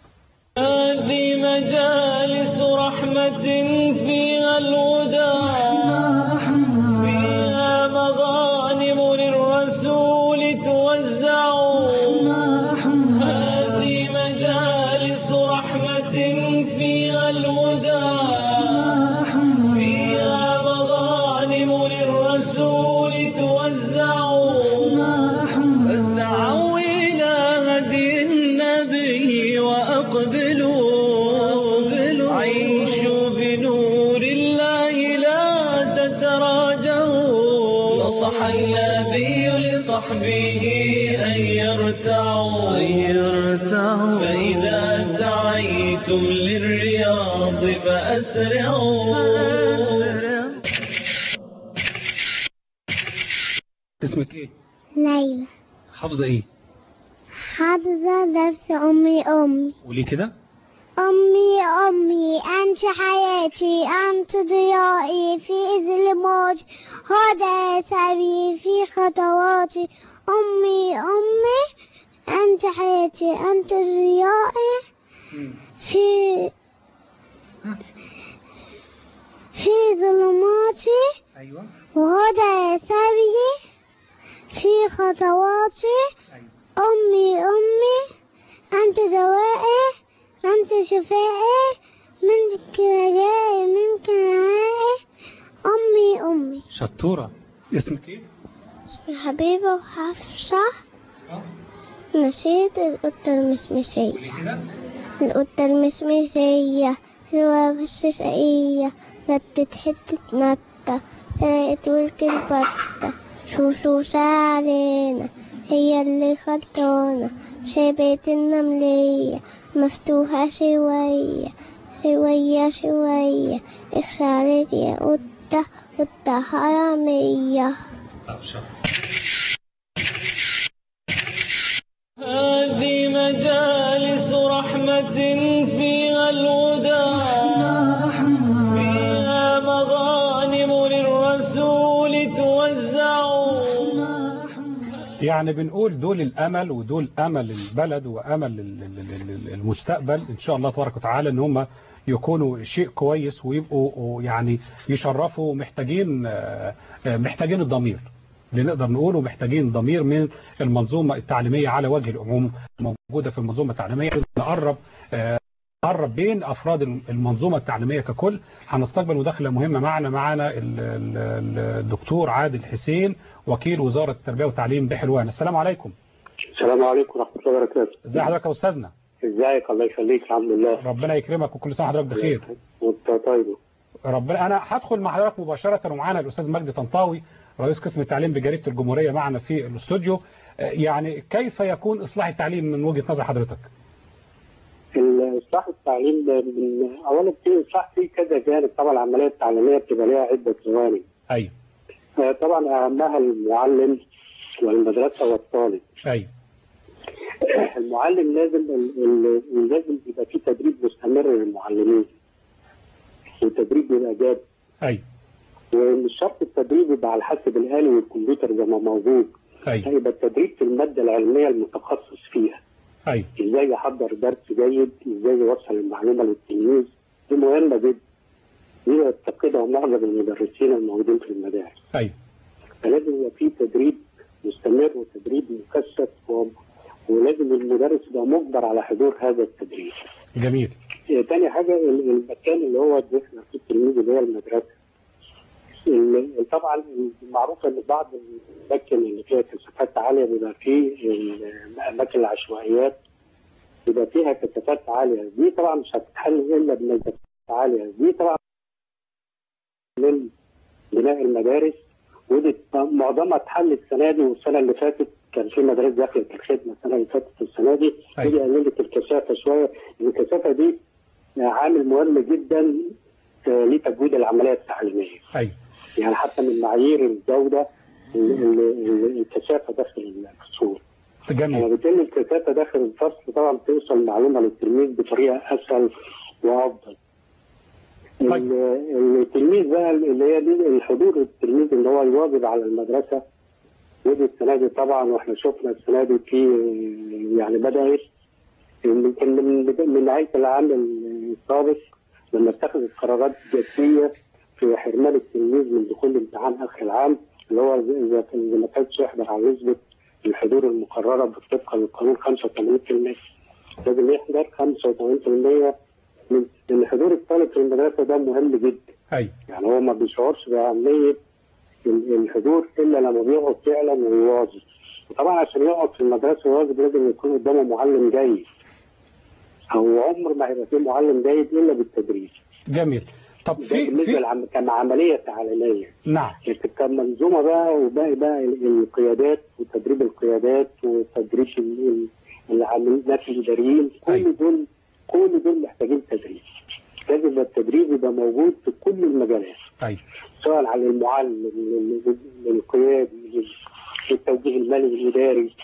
هذه مجالس رحمة فيها الهدى، فيها مغانم للرسول توزع. هذه مجالس رحمة فيها الهدى، فيها مغانم للرسول توزع. فاسعوا إلى هدي النبي وأقبلوا، عيشوا بنور الله لا تتراجعوا. نصح النبي لصحبه أن يرتعوا، فإذا سعيتم للرياض فأسرعوا. اسمك ايه؟ ليلى. حافظة ايه؟ حافظة درس أمي أمي. قولي كده. أمي أمي أنت حياتي، أنت ضيائي في ظلماتي، هذا سبيلي في خطواتي. أمي أمي أنت حياتي، أنت ضيائي في في ظلماتي. أيوة. وهذا سبيلي في خطواتي. أيوة. أمي أمي أنت دوائي، أنت شفائي، منك رجائي، منك نهائي. أمي أمي. شطورة. اسمك ايه؟ اسمي حبيبة وحفصة. نسيت القطة المسمسية. القطة المسمسية حلوة بس شقية، نتت حتة نتة لقيت ولك الفتة، شوشوشة علينا هي اللي خلطانة، شبيت النملية مفتوحة شوية شوية شوية. اخسرت يا قطة قطة حرامية. هذه مجالس رحمة فيها الهدى، فيها مغانم للرسول توزع. يعني بنقول دول الأمل ودول أمل البلد وأمل المستقبل إن شاء الله تبارك وتعالى، إن هم يكونوا شيء كويس ويبقوا يعني يشرفوا. محتاجين محتاجين الضمير اللي نقدر نقوله، محتاجين ضمير من المنظومة التعليمية على وجه العموم موجودة في المنظومة التعليمية. نقرب نقرب بين أفراد المنظومة التعليمية ككل. هنستقبل مداخلة مهمة معنا معنا الدكتور عادل حسين وكيل وزارة التربية والتعليم بحلوان. السلام عليكم. السلام عليكم ورحمة الله وبركاته. ازي حضرتك يا استاذنا؟ ازيك؟ الله يخليك. الحمد لله. ربنا يكرمك وكل سنه وحضرتك بخير. وانت طيب. ربنا. انا هدخل مع حضرتك مباشره ومعانا الاستاذ مجدي طنطاوي رئيس قسم التعليم بجريده الجمهوريه معنا في الاستوديو. يعني كيف يكون اصلاح التعليم من وجهه نظر حضرتك؟ اصلاح التعليم من اولا في اصلاح فيه كذا جانب. طبعا العمليه التعليميه بتبقى ليها عده جوانب. ايوه. طبعا اهمها المعلم والمدرسه والطالب. ايوه. المعلم لازم لازم يبقى فيه تدريب مستمر للمعلمين. والتدريب يبقى جاد. ايوه. ومش شرط التدريب يبقى على حسب الآلي والكمبيوتر زي ما موجود. ايوه. يبقى التدريب في الماده العلميه المتخصص فيها. ايوه. ازاي يحضر درس جيد، ازاي يوصل المعلومه للتلميذ، دي مهمه جدا. دي يفتقدها معظم المدرسين الموجودين في المدارس. ايوه. فلازم يبقى في تدريب مستمر وتدريب مكثف، ولازم المدرس يبقى مجبر على حضور هذا التدريب. جميل. ثاني حاجه المكان اللي هو بيحضر فيه التلميذ اللي هو المدرسه. طبعا معروف ان بعض الاماكن اللي فيها كثافات عاليه بيبقى فيه اماكن العشوائيات بيبقى فيها كثافات عاليه. دي طبعا مش هتتحل الا بكثافات عاليه. دي طبعا من بناء المدارس، ودي معظمها اتحل السنه دي والسنه اللي فاتت. كان في مدارس دخلت الخدمه السنه اللي فاتت والسنه دي. دي قللت الكثافه شويه. الكثافه دي عامل مهم جدا لتجويد العمليه التعليميه. ايوه. يعني حتى من معايير الجوده الكثافه داخل الفصول. جميل. يعني بالتالي الكثافه داخل الفصل طبعا توصل المعلومه للتلميذ بطريقه اسهل وافضل. طيب. التلميذ بقى اللي هي الحضور التلميذ اللي هو الواجب على المدرسه. ودي السنه دي طبعا واحنا شفنا السنه دي في يعني بدات من من نهايه العام السابق لما اتخذت قرارات جديه في حرمان التلميذ من دخول امتحان اخر العام، اللي هو اذا ما كانش يحضر على نسبه الحضور المقرره طبقا للقانون خمسة وثمانين بالمئة. لازم يحضر خمسة وثمانين بالمئة من لان حضور الطالب في المدرسه ده مهم جدا. ايوه. يعني هو ما بيشعرش باهميه الحضور الا لما بيقعد فعلا ويواظب. وطبعا عشان يقعد في المدرسه ويواظب لازم يكون قدامه معلم جيد. او عمر ما هيبقى فيه معلم جيد الا بالتدريب. جميل. طب في بالنسبه كعمليه تعليميه. نعم. كمنظومه بقى وباقي بقى القيادات وتدريب القيادات وتدريب الناس الاداريين كل أيوة. دول كل دول محتاجين تدريب. لازم التدريب يبقى موجود في كل المجالات. ايوه. سواء على المعلم القيادي التوجيه المالي الاداري.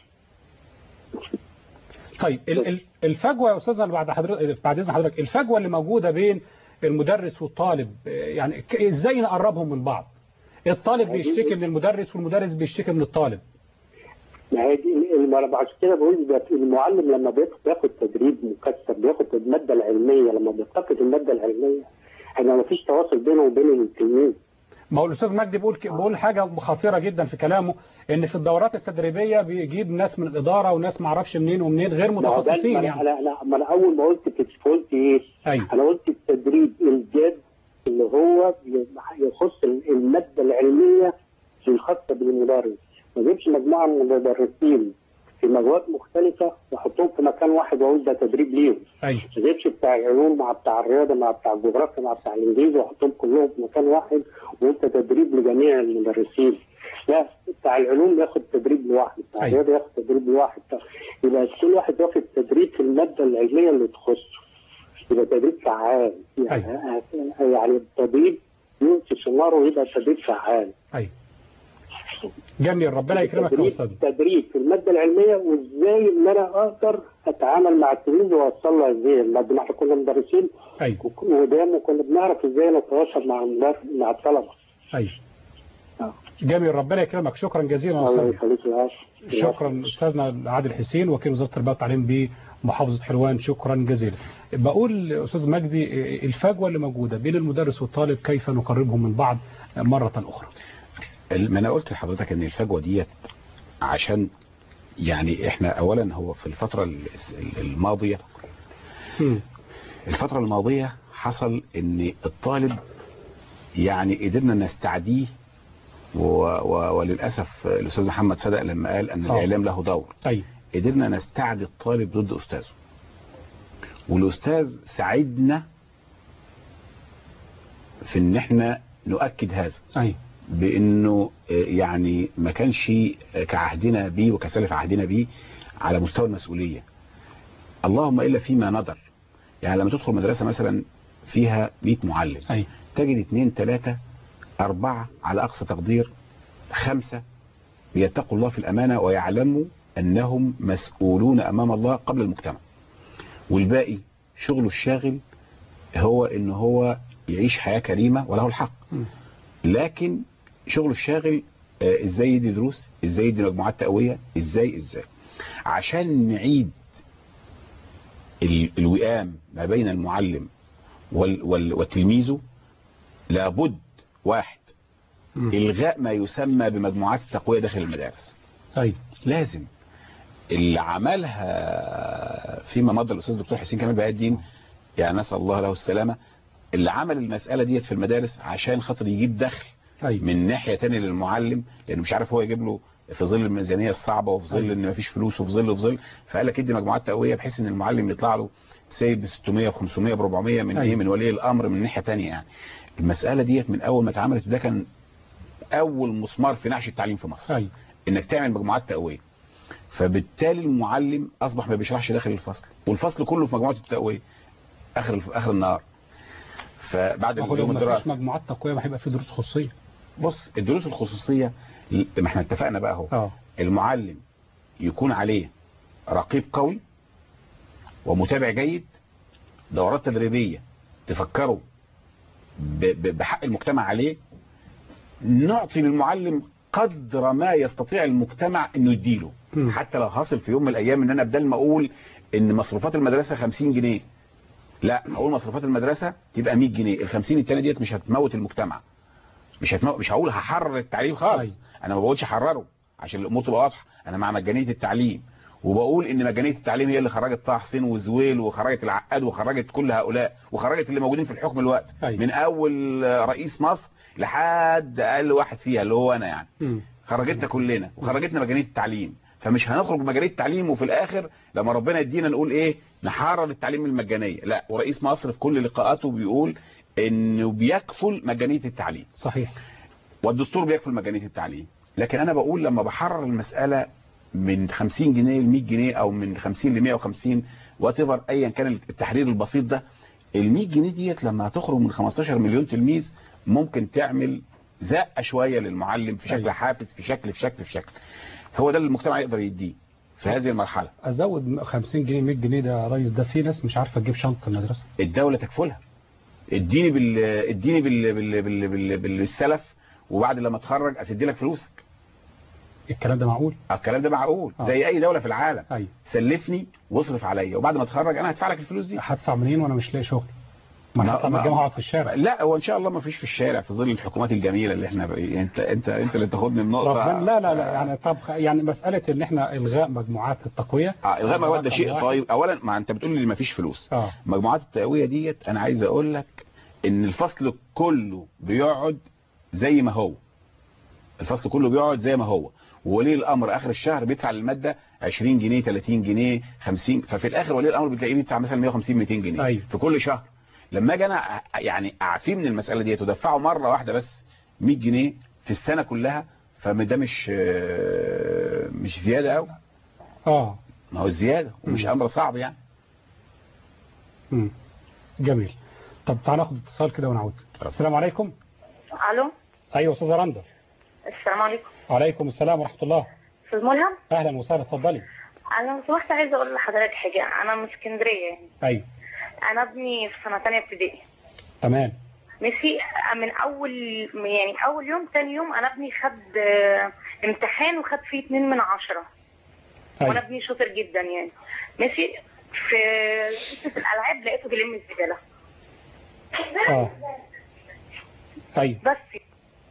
طيب الفجوه يا استاذنا بعد حضرتك بعد اذن حضرتك الفجوه اللي موجوده بين المدرس والطالب، يعني ازاي نقربهم من بعض؟ الطالب بيشتكي من المدرس والمدرس بيشتكي من الطالب. ما هي دي عشان كده بقول المعلم لما بياخد تدريب مكثف بياخد الماده العلميه، لما بيفتقد الماده العلميه احنا ما فيش تواصل بينه وبين التلميذ. ما هو الاستاذ مجدي بيقول بيقول حاجه خطيره جدا في كلامه، ان في الدورات التدريبيه بيجيب ناس من الاداره وناس ما اعرفش منين ومنين غير متخصصين. يعني انا انا ما انا اول ما قلت كده قلت ايه؟ أيوة. انا قلت التدريب الجاد اللي هو يخص الماده العلميه الخاصه بالمدرس. ما اجيبش مجموعه من المدرسين في مواد مختلفه واحطهم في مكان واحد واقول ده تدريب ليهم. ايوه. ما اجيبش بتاع العلوم مع بتاع الرياضه مع بتاع الجغرافيا مع بتاع الانجليزي واحطهم كلهم في مكان واحد وقلت تدريب لجميع المدرسين. لا، بتاع العلوم ياخد تدريب لوحده، بتاع أيوة. الرياضه ياخد تدريب لوحده. يبقى كل واحد واخد تدريب في الماده العلميه اللي تخصه. يبقى تدريب فعال. يعني أيوة. يعني التدريب ينتج ثماره ويبقى تدريب فعال. ايوه. جميل. ربنا يكرمك يا استاذ. تدريب في الماده العلميه وازاي ان انا اقدر اتعامل مع التلميذ واوصل له ازاي. لما احنا كنا مدرسين ايوه ودايما كنا بنعرف ازاي نتواصل مع مع الطلبه. ايوه. جميل. ربنا يكرمك. شكرا جزيلا الله يخليك. شكرا استاذنا عادل حسين وكيل وزاره التربيه والتعليم بمحافظه حلوان. شكرا جزيلا. بقول استاذ مجدي الفجوه اللي موجوده بين المدرس والطالب كيف نقربهم من بعض مره اخرى؟ ما انا قلت لحضرتك ان الفجوه ديت عشان يعني احنا اولا هو في الفتره الماضيه الفتره الماضيه حصل ان الطالب يعني قدرنا نستعديه و... و... وللاسف الاستاذ محمد صدق لما قال ان أوه. الاعلام له دور. أي. قدرنا نستعدي الطالب ضد أستاذه، والأستاذ ساعدنا في ان احنا نؤكد هذا. أيوة. بانه يعني ما كانش كعهدنا به وكسلف عهدنا به على مستوى المسؤولية، اللهم إلا فيما ندر. يعني لما تدخل مدرسة مثلا فيها مئة معلم، أيوة. تجد اثنين ثلاثة أربعة على أقصى تقدير خمسة بيتقوا الله في الأمانة ويعلموا أنهم مسؤولون أمام الله قبل المجتمع، والباقي شغله الشاغل هو إنه هو يعيش حياة كريمة وله الحق. م. لكن شغله الشاغل ازاي يدي دروس، ازاي يدي مجموعات تقوية، ازاي ازاي عشان نعيد الوئام ما بين المعلم وتلميذه. لابد واحد م. الغاء ما يسمى بمجموعات التقوية داخل المدارس. أي. لازم. اللي عملها فيما مضى الأستاذ دكتور حسين كمال بهاء الدين، يعني نسأل الله له السلامة، اللي عمل المسألة ديت في المدارس عشان خاطر يجيب دخل أيوة. من ناحية تانية للمعلم، لأنه مش عارف هو يجيب له في ظل الميزانية الصعبة وفي ظل أيوة. ان مفيش فلوس وفي ظل وفي ظل، فقال لك ادي مجموعات تقوية بحيث ان المعلم يطلع له سايب ب ستمية وخمسمية واربعمية من أيوة. ايه من ولي الامر من ناحية تانية. يعني المسألة ديت من اول ما اتعملت ده كان اول مسمار في نعش التعليم في مصر. أيوة. انك تعمل مجموعات تقوية، فبالتالي المعلم اصبح ما بيشرحش داخل الفصل، والفصل كله في مجموعات التقوية اخر اخر النهار. فبعد اليوم الدراسي مجموعات تقوية ما هيبقى في دروس خصوصية. بص الدروس الخصوصية ما احنا اتفقنا بقى اهو، اه المعلم يكون عليه رقيب قوي ومتابع جيد، دورات تدريبية تفكروا بحق المجتمع عليه، نعطي للمعلم قدر ما يستطيع المجتمع انه يديله. م. حتى لو حصل في يوم من الايام ان انا بدل ما اقول ان مصروفات المدرسة خمسين جنيه، لا هقول مصروفات المدرسة تبقى مية جنيه، ال خمسين التانية ديت مش هتموت المجتمع، مش هتموت، مش هقول هحرر التعليم خالص. أي. انا ما بقولش حرره عشان الامور تبقى واضحه، انا مع مجانيه التعليم، وبقول ان مجانيه التعليم هي اللي خرجت طه حسين وزويل وخرجت العقاد وخرجت كل هؤلاء وخرجت اللي موجودين في الحكم الوقت. أي. من اول رئيس مصر لحد اقل واحد فيها اللي هو انا يعني. م. خرجتنا كلنا وخرجتنا مجانيه التعليم، فمش هنخرج بمجانيه التعليم وفي الاخر لما ربنا يدينا نقول ايه نحرر التعليم من المجانيه. لا، ورئيس مصر في كل لقاءاته بيقول انه بيكفل مجانيه التعليم. صحيح. والدستور بيكفل مجانيه التعليم، لكن انا بقول لما بحرر المساله من خمسين جنيه ل مية جنيه او من خمسين ل مية وخمسين واتيفر ايا كان التحرير البسيط ده، ال مية جنيه ديت لما هتخرج من خمستاشر مليون تلميذ ممكن تعمل زقه شويه للمعلم في شكل حافز في شكل في شكل في شكل هو ده اللي المجتمع يقدر يديه في هذه المرحله. ازود خمسين جنيه مية جنيه ده يا ريس، ده في ناس مش عارفه تجيب شنطه المدرسه. الدوله تكفلها. اديني بال اديني بال... بال... بال... بال... بالسلف وبعد لما اتخرج اسدي لك فلوسك. الكلام ده معقول؟ الكلام ده معقول. آه. زي اي دوله في العالم. أيوة. سلفني واصرف عليا وبعد ما اتخرج انا هدفع لك الفلوس دي. هدفع منين وانا مش لاقي شغل؟ ما هطلع من الجامعه اقعد في الشارع. لا هو ان شاء الله ما فيش في الشارع في ظل الحكومات الجميله اللي احنا بقى. انت انت انت اللي تاخدني النقطه. لا لا لا يعني طب يعني مساله ان احنا الغاء مجموعات التقويه. اه الغاء مجموعات ده شيء طيب. اولا ما انت بتقول لي ما فيش فلوس. آه. مجموعات التقويه ديت انا عايز اقول لك ان الفصل كله بيقعد زي ما هو. الفصل كله بيقعد زي ما هو، وولي الامر اخر الشهر بيدفع للماده عشرين جنيه تلاتين جنيه خمسين، ففي الاخر ولي الامر بتلاقيه بيدفع مثلا مية وخمسين ميتين جنيه. أيوة. في كل شهر. لما اجي انا يعني اعفيه من المساله ديت ودفعه مره واحده بس مية جنيه في السنه كلها، فده مش مش زياده قوي. اه ما هو زياده ومش امر صعب يعني. امم جميل. طب تعال ناخد اتصال كده ونعود. السلام عليكم. الو. ايوه استاذه رندا. السلام عليكم. وعليكم السلام ورحمه الله. استاذ ملهم. اهلا وسهلا، اتفضلي. انا لو سمحت عايزه اقول لحضرتك حاجه، انا من اسكندريه يعني. ايوه. انا ابني في سنه ثانيه ابتدائي. تمام. ماشي. من اول يعني اول يوم ثاني يوم انا ابني خد امتحان وخد فيه اتنين من عشرة. أيوة. وانا ابني شاطر جدا يعني. ماشي. في حصه الالعاب لقيته بيلم الزباله. اه ايوه. بس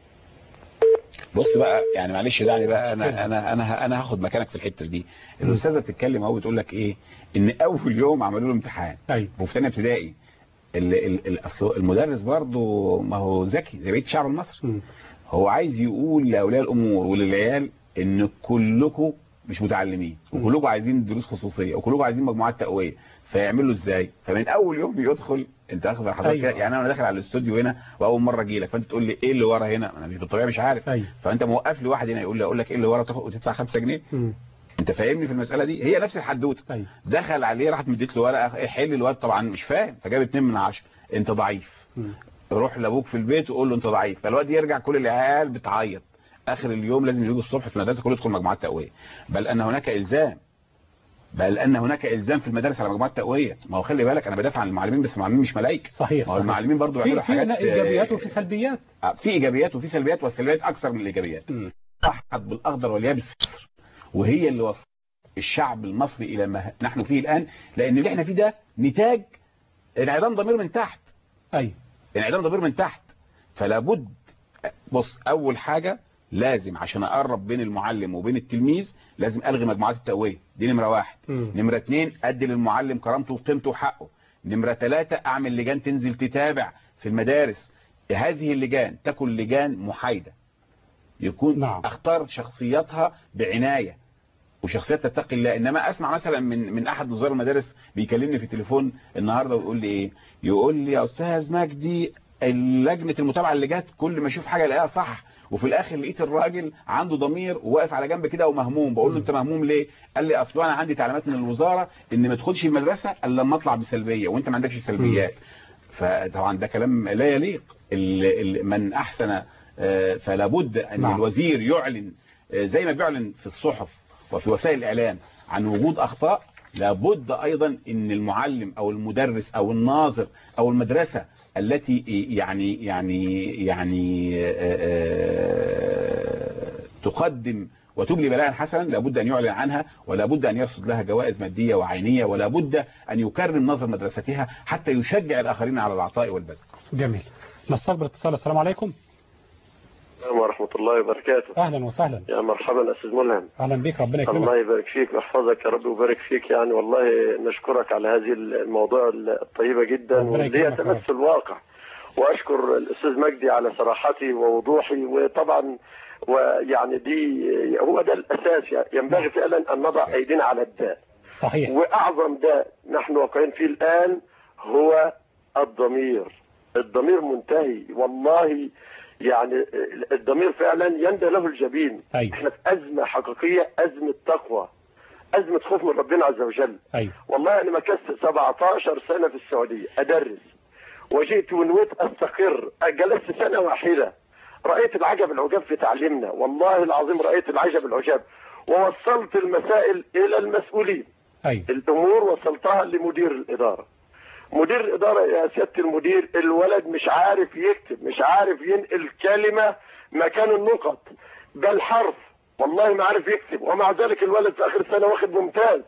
بص بقى يعني معلش دعني بقى انا انا انا انا هاخد مكانك في الحته دي. الاستاذه بتتكلم اهو بتقول لك ايه ان اول يوم عملوا له امتحان. ايوه. وفي ثانيه ابتدائي الاصل المدرس برضه ما هو ذكي زي بقيه الشعب المصري. م. هو عايز يقول لاولياء الامور وللعيال ان كلكم مش متعلمين وكلكم عايزين دروس خصوصيه وكلكم عايزين مجموعات تقويه، فيعملوا ازاي؟ فمن اول يوم يدخل انت اخد حضرتك أيوة. يعني انا داخل على الاستوديو هنا واول مره اجي لك فانت تقول لي ايه اللي ورا هنا، انا بالطبيعه مش عارف أيوة. فانت موقف لي واحد هنا يقول لي اقول لك ايه اللي ورا وتدفع خمسة جنيه. م. انت فاهمني في المساله دي؟ هي نفس الحدوته. أيوة. دخل عليه راحت مديت له ورقه حل الواد طبعا مش فاهم فجاب اتنين من عشرة، انت ضعيف. م. روح لابوك في البيت وقول له انت ضعيف، فالواد يرجع كل العيال بتعيط اخر اليوم لازم يجوا الصبح في المدرسه كله يدخل مجموعات تقويه. بل ان هناك الزام بل ان هناك الزام في المدارس على مجموعات تقويه. ما هو خلي بالك انا بدافع عن المعلمين بس المعلمين مش ملائكه. صحيح ما هو المعلمين برضو بيعملوا حاجات في ايجابيات وفي سلبيات. في ايجابيات وفي سلبيات والسلبيات اكثر من الايجابيات. صحت بالاخضر واليابس في مصر وهي اللي وصلت الشعب المصري الى ما نحن فيه الان، لان اللي احنا فيه ده نتاج انعدام ضمير من تحت. ايوه انعدام ضمير من تحت. فلا بد بص اول حاجه لازم عشان اقرب بين المعلم وبين التلميذ لازم الغي مجموعات التقويه دي نمره واحد. م. نمره اتنين ادي للمعلم كرامته وقيمته وحقه. نمره ثلاثة اعمل لجان تنزل تتابع في المدارس. هذه اللجان تكون لجان محايده يكون نعم. اختار شخصياتها بعنايه وشخصيات تتقي الله. انما اسمع مثلا من من احد نظار المدارس بيكلمني في التليفون النهارده ويقول لي ايه، يقول لي يا استاذ مجدي لجنه المتابعه اللي جت كل ما اشوف حاجه الاقيها صح وفي الاخر لقيت الراجل عنده ضمير وواقف على جنب كده ومهموم. بقول له انت مهموم ليه؟ قال لي اصل انا عندي تعليمات من الوزاره ان ما ادخلش المدرسه الا لما اطلع بسلبيه وانت ما عندكش سلبيات. فطبعا ده كلام لا يليق. من احسن فلا بد ان نعم. الوزير يعلن زي ما بيعلن في الصحف وفي وسائل الاعلام عن وجود اخطاء، لابد ايضا ان المعلم او المدرس او الناظر او المدرسه التي يعني يعني يعني تقدم وتبلي بلاء حسنا لابد ان يعلن عنها ولابد ان يرصد لها جوائز ماديه وعينيه ولابد ان يكرم ناظر مدرستها حتى يشجع الاخرين على العطاء والبذل. جميل. نستقبل اتصال. السلام عليكم. السلام ورحمة الله وبركاته. أهلا وسهلا. يا مرحبا أستاذ ملهم. أهلا بك ربنا يكرمك. الله يبارك فيك ويحفظك يا رب ويبارك فيك. يعني والله نشكرك على هذه الموضوع الطيبة جدا واللي تمس الواقع. وأشكر الأستاذ مجدي على صراحتي ووضوحي وطبعا ويعني دي هو ده الأساس. يعني ينبغي فعلا أن نضع أيدينا على الداء. صحيح. وأعظم داء نحن واقعين فيه الآن هو الضمير. الضمير منتهي والله. يعني الضمير فعلا يندى له الجبين. أيوة. احنا في أزمة حقيقية، أزمة تقوى، أزمة خوف من ربنا عز وجل. أيوة. والله أنا مكثت سبعتاشر سنة في السعودية أدرس وجئت ونويت أستقر. جلست سنة واحدة رأيت العجب العجاب في تعليمنا. والله العظيم رأيت العجب العجاب ووصلت المسائل إلى المسؤولين. أيوة. الأمور وصلتها لمدير الإدارة. مدير الإدارة يا سيادة المدير الولد مش عارف يكتب، مش عارف ينقل كلمة مكان النقط بل حرف، والله ما عارف يكتب. ومع ذلك الولد في آخر السنة واخد ممتاز.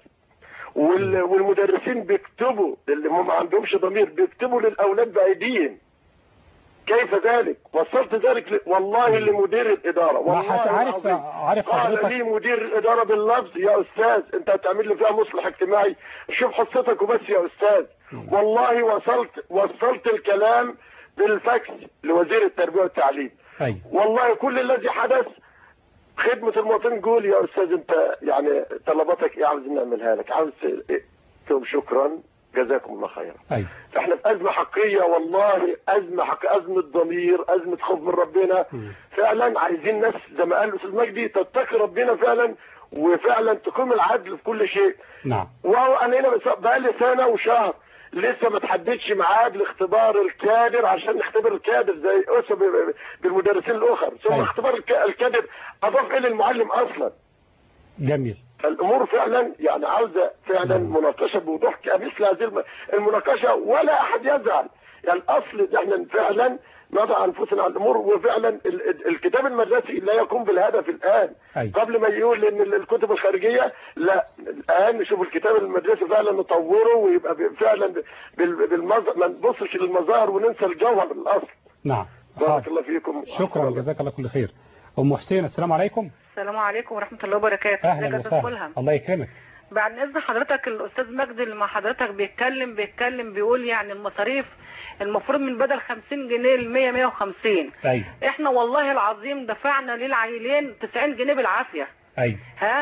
والمدرسين بيكتبوا اللي هم ما عندهمش ضمير بيكتبوا للأولاد بأيديهم. كيف ذلك؟ وصلت ذلك ل... والله لمدير الإدارة. والله عارف عارف قال لي مدير الإدارة باللفظ يا أستاذ أنت هتعمل لي فيها مصلح اجتماعي، شوف حصتك وبس يا أستاذ. والله وصلت وصلت الكلام بالفاكس لوزير التربية والتعليم. أي. والله كل الذي حدث خدمة المواطن قول يا أستاذ أنت يعني طلباتك إيه عاوز نعملها لك، عاوز إيه؟ شكرا جزاكم الله خيرا. أي. احنا في أزمة حقيقية والله، أزمة حق أزمة ضمير، أزمة خوف من ربنا. م. فعلا عايزين ناس زي ما قال الأستاذ مجدي تتقي ربنا فعلا وفعلا تقوم العدل في كل شيء. نعم. وأنا هنا بقالي سنة وشهر لسه ما تحددش ميعاد لاختبار الكادر عشان نختبر الكادر زي أسر بالمدرسين الأخر، ثم أي. اختبار الكادر أضاف إلى المعلم أصلا. جميل. الامور فعلا يعني عاوزه فعلا مناقشه بوضوح كمثل هذه المناقشه ولا احد يزعل. يعني الاصل احنا فعلا نضع انفسنا على الامور وفعلا الكتاب المدرسي لا يقوم بالهدف الان. أي. قبل ما يقول ان الكتب الخارجيه لا، الان نشوف الكتاب المدرسي فعلا نطوره ويبقى فعلا بالمظهر ما نبصش للمظاهر وننسى الجوهر الاصل. نعم. بارك الله فيكم. شكرا جزاك الله كل خير. ام حسين السلام عليكم. السلام عليكم ورحمة الله وبركاته. اهلا وسهلا. الله يكرمك. بعد اذن حضرتك الاستاذ مجدي اللي مع حضرتك بيتكلم بيتكلم بيقول يعني المصاريف المفروض من بدل خمسين جنيه ل مية مية وخمسين. ايوه. احنا والله العظيم دفعنا للعيلين تسعين جنيه بالعافيه. ايوه. ها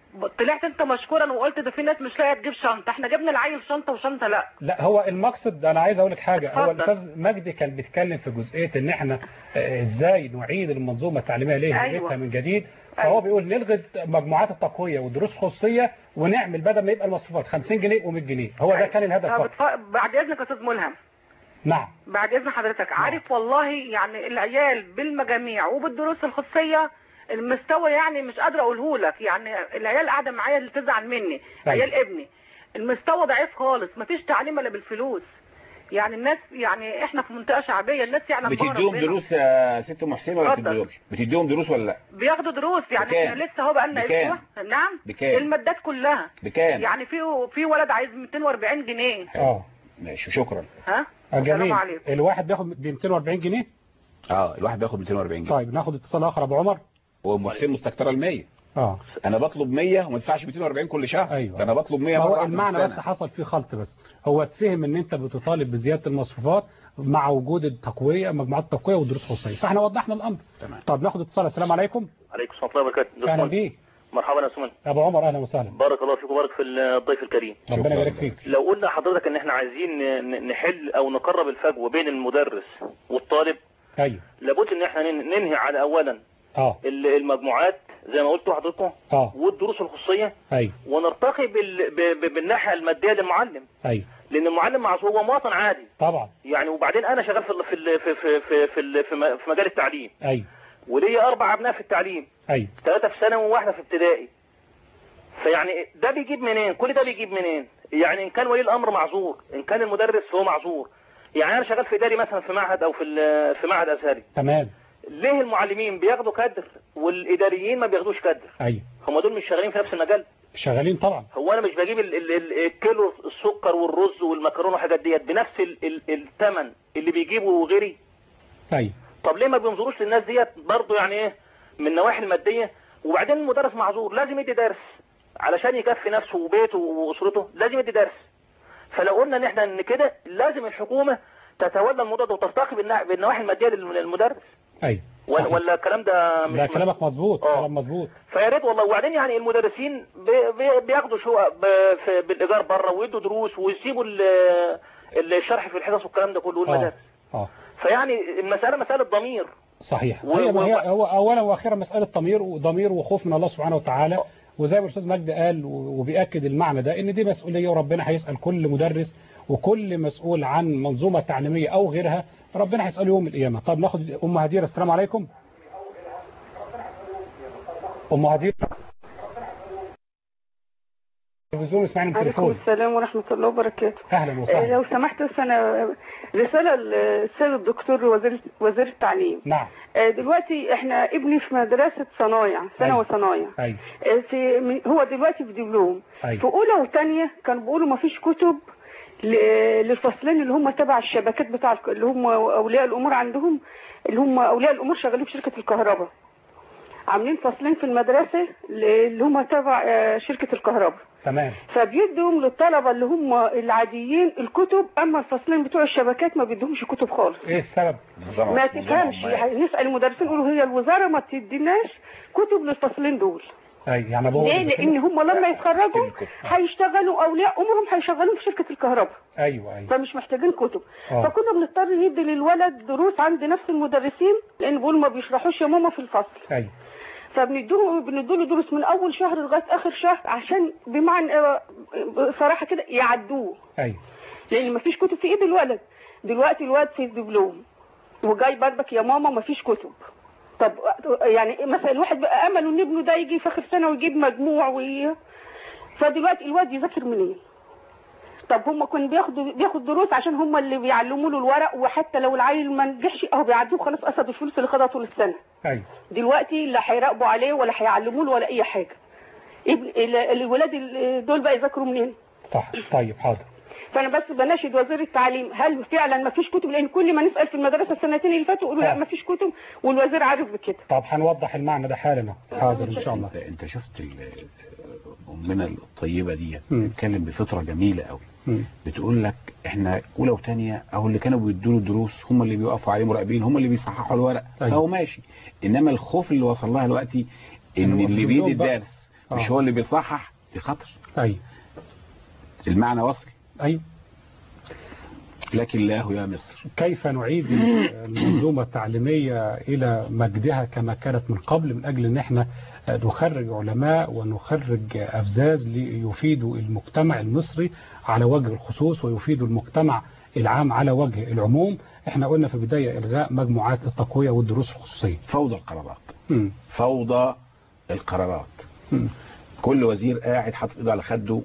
طلعت انت مشكورا وقلت ده في ناس مش لاقيه تجيب شنطه، احنا جبنا العيل شنطه وشنطه لا. لا هو المقصد انا عايز اقول لك حاجه، اتفضل. هو الاستاذ مجدي كان بيتكلم في جزئيه ان احنا ازاي نعيد المنظومه التعليميه ليه أيوة. من جديد، فهو أيوة. بيقول نلغي مجموعات التقويه والدروس الخصوصيه ونعمل بدل ما يبقى المصروفات خمسين جنيه و100 جنيه، هو ده كان الهدف فقط. ف... بعد اذنك يا استاذ ملهم. نعم. بعد اذن حضرتك، عارف والله يعني العيال بالمجاميع وبالدروس الخصوصيه المستوى يعني مش قادره اقوله لك، يعني العيال قاعده معايا اللي تزعل مني، عيال ابني المستوى ضعيف خالص، مفيش تعليم الا بالفلوس. يعني الناس يعني احنا في منطقه شعبيه، الناس يعلم بتديهم دروس يا ست ام حسين ولا بتديهمش؟ بتديهم دروس ولا لا؟ بياخدوا دروس يعني بكام؟ احنا لسه اهو بقى لنا اسبوع. نعم بكام؟ المادات كلها بكام؟ يعني في في ولد عايز مئتين وأربعين جنيه. اه ماشي شكرا. ها جميل. الواحد بياخد ب مئتين وأربعين جنيه؟ اه الواحد بياخد مئتين وأربعين جنيه. طيب ناخد اتصال اخر ابو عمر. وام حسين مستكتره ال مية. اه انا بطلب مية وما ادفعش مئتين وأربعين كل شهر. ايوه ده انا بطلب مية مره. هو المعنى بس حصل فيه خلط، بس هو اتفهم ان انت بتطالب بزياده المصروفات مع وجود التقويه مجموعات التقويه والدروس الخصوصيه، فاحنا وضحنا الامر. تمام. طب ناخد اتصال. السلام عليكم. عليكم السلام ورحمه الله وبركاته. اهلا بيك. مرحبا يا سمن. ابو عمر اهلا وسهلا. بارك الله فيك وبارك في الضيف الكريم. ربنا يبارك فيك. لو قلنا حضرتك ان احنا عايزين نحل او نقرب الفجوه بين المدرس والطالب، ايوه لابد ان احنا ننهي على اولا اه المجموعات زي ما قلتوا حضراتكم اه والدروس الخصوصيه، ايوه ونرتقي بال... ب... بالناحيه الماديه للمعلم. ايوه لان المعلم معذور هو مواطن عادي طبعا يعني. وبعدين انا شغال في في في في في, في, في, في مجال التعليم. ايوه وليا اربع ابناء في التعليم. ايوه ثلاثه في ثانوي وواحده في ابتدائي. فيعني ده بيجيب منين؟ كل ده بيجيب منين؟ يعني ان كان ولي الامر معذور، ان كان المدرس هو معذور. يعني انا شغال في اداري مثلا في معهد او في في معهد ازهري. تمام. ليه المعلمين بياخدوا كادر والاداريين ما بياخدوش كادر؟ ايوه هم دول مش شغالين في نفس المجال؟ شغالين طبعا. هو انا مش بجيب ال ال ال الكيلو السكر والرز والمكرونه والحاجات ديت بنفس الثمن اللي بيجيبه غيري؟ ايوه. طب ليه ما بينظروش للناس ديت برضه يعني ايه من النواحي الماديه؟ وبعدين المدرس معذور لازم يدي درس علشان يكفي نفسه وبيته واسرته، لازم يدي درس. فلو قلنا ان احنا ان كده لازم الحكومه تتولى الموضوع ده وترتقي بالنواحي الماديه للمدرس. ايوه ولا, ولا الكلام ده مش لا كلامك مظبوط. كلام مظبوط. فيا ريت والله. وبعدين يعني المدرسين بي بي بياخدوا شقق بالايجار بره ويدوا دروس ويسيبوا الشرح في الحصص والكلام ده كله والمدارس. اه فيعني المساله مساله ضمير. صحيح. هي ما هي هو اولا واخيرا مساله ضمير وضمير وخوف من الله سبحانه وتعالى. وزي ما الاستاذ مجدي قال وبيأكد المعنى ده ان دي مسؤوليه وربنا هيسأل كل مدرس وكل مسؤول عن منظومه تعليميه او غيرها، ربنا هيسأله يوم القيامه. طب ناخد ام هدير. السلام عليكم. ام هدير التلفزيون اسمعني من التليفون. عليكم السلام ورحمه الله وبركاته. اهلا وسهلا. لو سمحت بس انا رساله للسيد الدكتور وزير وزير التعليم. نعم. دلوقتي احنا ابني في مدرسه صنايع ثانوي صنايع. ايوه. في هو دلوقتي في دبلوم. أيوة. في اولى وثانيه كانوا بيقولوا ما فيش كتب للفصلين اللي هم تبع الشبكات بتاع اللي هم اولياء الامور عندهم، اللي هم اولياء الامور شغالين في شركه الكهرباء. عاملين فصلين في المدرسه اللي هم تبع شركه الكهرباء. تمام. فبيدهم للطلبه اللي هم العاديين الكتب، اما الفصلين بتوع الشبكات ما بيدهمش كتب خالص. ايه السبب؟ ما تفهمش. يعني نسال المدرسين يقولوا هي الوزاره ما تديناش كتب للفصلين دول. اي يعني ليه؟ لان هم لما يتخرجوا هيشتغلوا اولياء امورهم هيشغلوهم في شركه الكهرباء. ايوه ايوه. فمش محتاجين كتب. أوه. فكنا بنضطر ندي للولد دروس عند نفس المدرسين لان بيقولوا ما بيشرحوش يا ماما في الفصل. ايوه. فبندوه بندوله دروس من اول شهر لغايه اخر شهر عشان بمعنى صراحه كده يعدوه. ايوه. لان ما فيش كتب في ايد الولد. دلوقتي الولد في الدبلوم وجاي برضك يا ماما ما فيش كتب. طب يعني مثلا الواحد بقى امله ان ابنه ده يجي في اخر سنه ويجيب مجموع وي... فدلوقتي الواد يذاكر منين؟ طب هم كانوا بياخدوا بياخد دروس عشان هم اللي بيعلموا له الورق، وحتى لو العيل ما نجحش اهو بيعدوه خلاص قصد الفلوس اللي خدها طول السنه. ايوه. دلوقتي لا هيراقبوا عليه ولا هيعلموا له ولا اي حاجه. الولاد دول بقى يذاكروا منين؟ صح. طيب حاضر. فانا بس بناشد وزير التعليم، هل فعلا ما فيش كتب؟ لان كل ما نسال في المدرسه السنتين اللي فاتوا يقولوا لا ما فيش كتب، والوزير عارف بكده. طب هنوضح المعنى ده حالا. حاضر ان شاء الله. انت شفت امنا الطيبه دي بتتكلم بفطره جميله قوي. بتقول لك احنا اولى وثانيه او اللي كانوا بيدوا له دروس هم اللي بيوقفوا عليه مراقبين، هم اللي بيصححوا الورق. أيوة. فهو ماشي. انما الخوف اللي وصل لها دلوقتي ان اللي بيدي الدرس مش آه. هو اللي بيصحح، دي خطر. أيوة. المعنى وصل. أيوة. لكن الله يا مصر. كيف نعيد المنظومة التعليمية إلى مجدها كما كانت من قبل، من أجل أن احنا نخرج علماء ونخرج أفزاز ليفيدوا المجتمع المصري على وجه الخصوص ويفيدوا المجتمع العام على وجه العموم. احنا قلنا في البداية إلغاء مجموعات التقوية والدروس الخصوصية. فوضى القرارات. م. فوضى القرارات. م. كل وزير قاعد حاطط ايده على خده،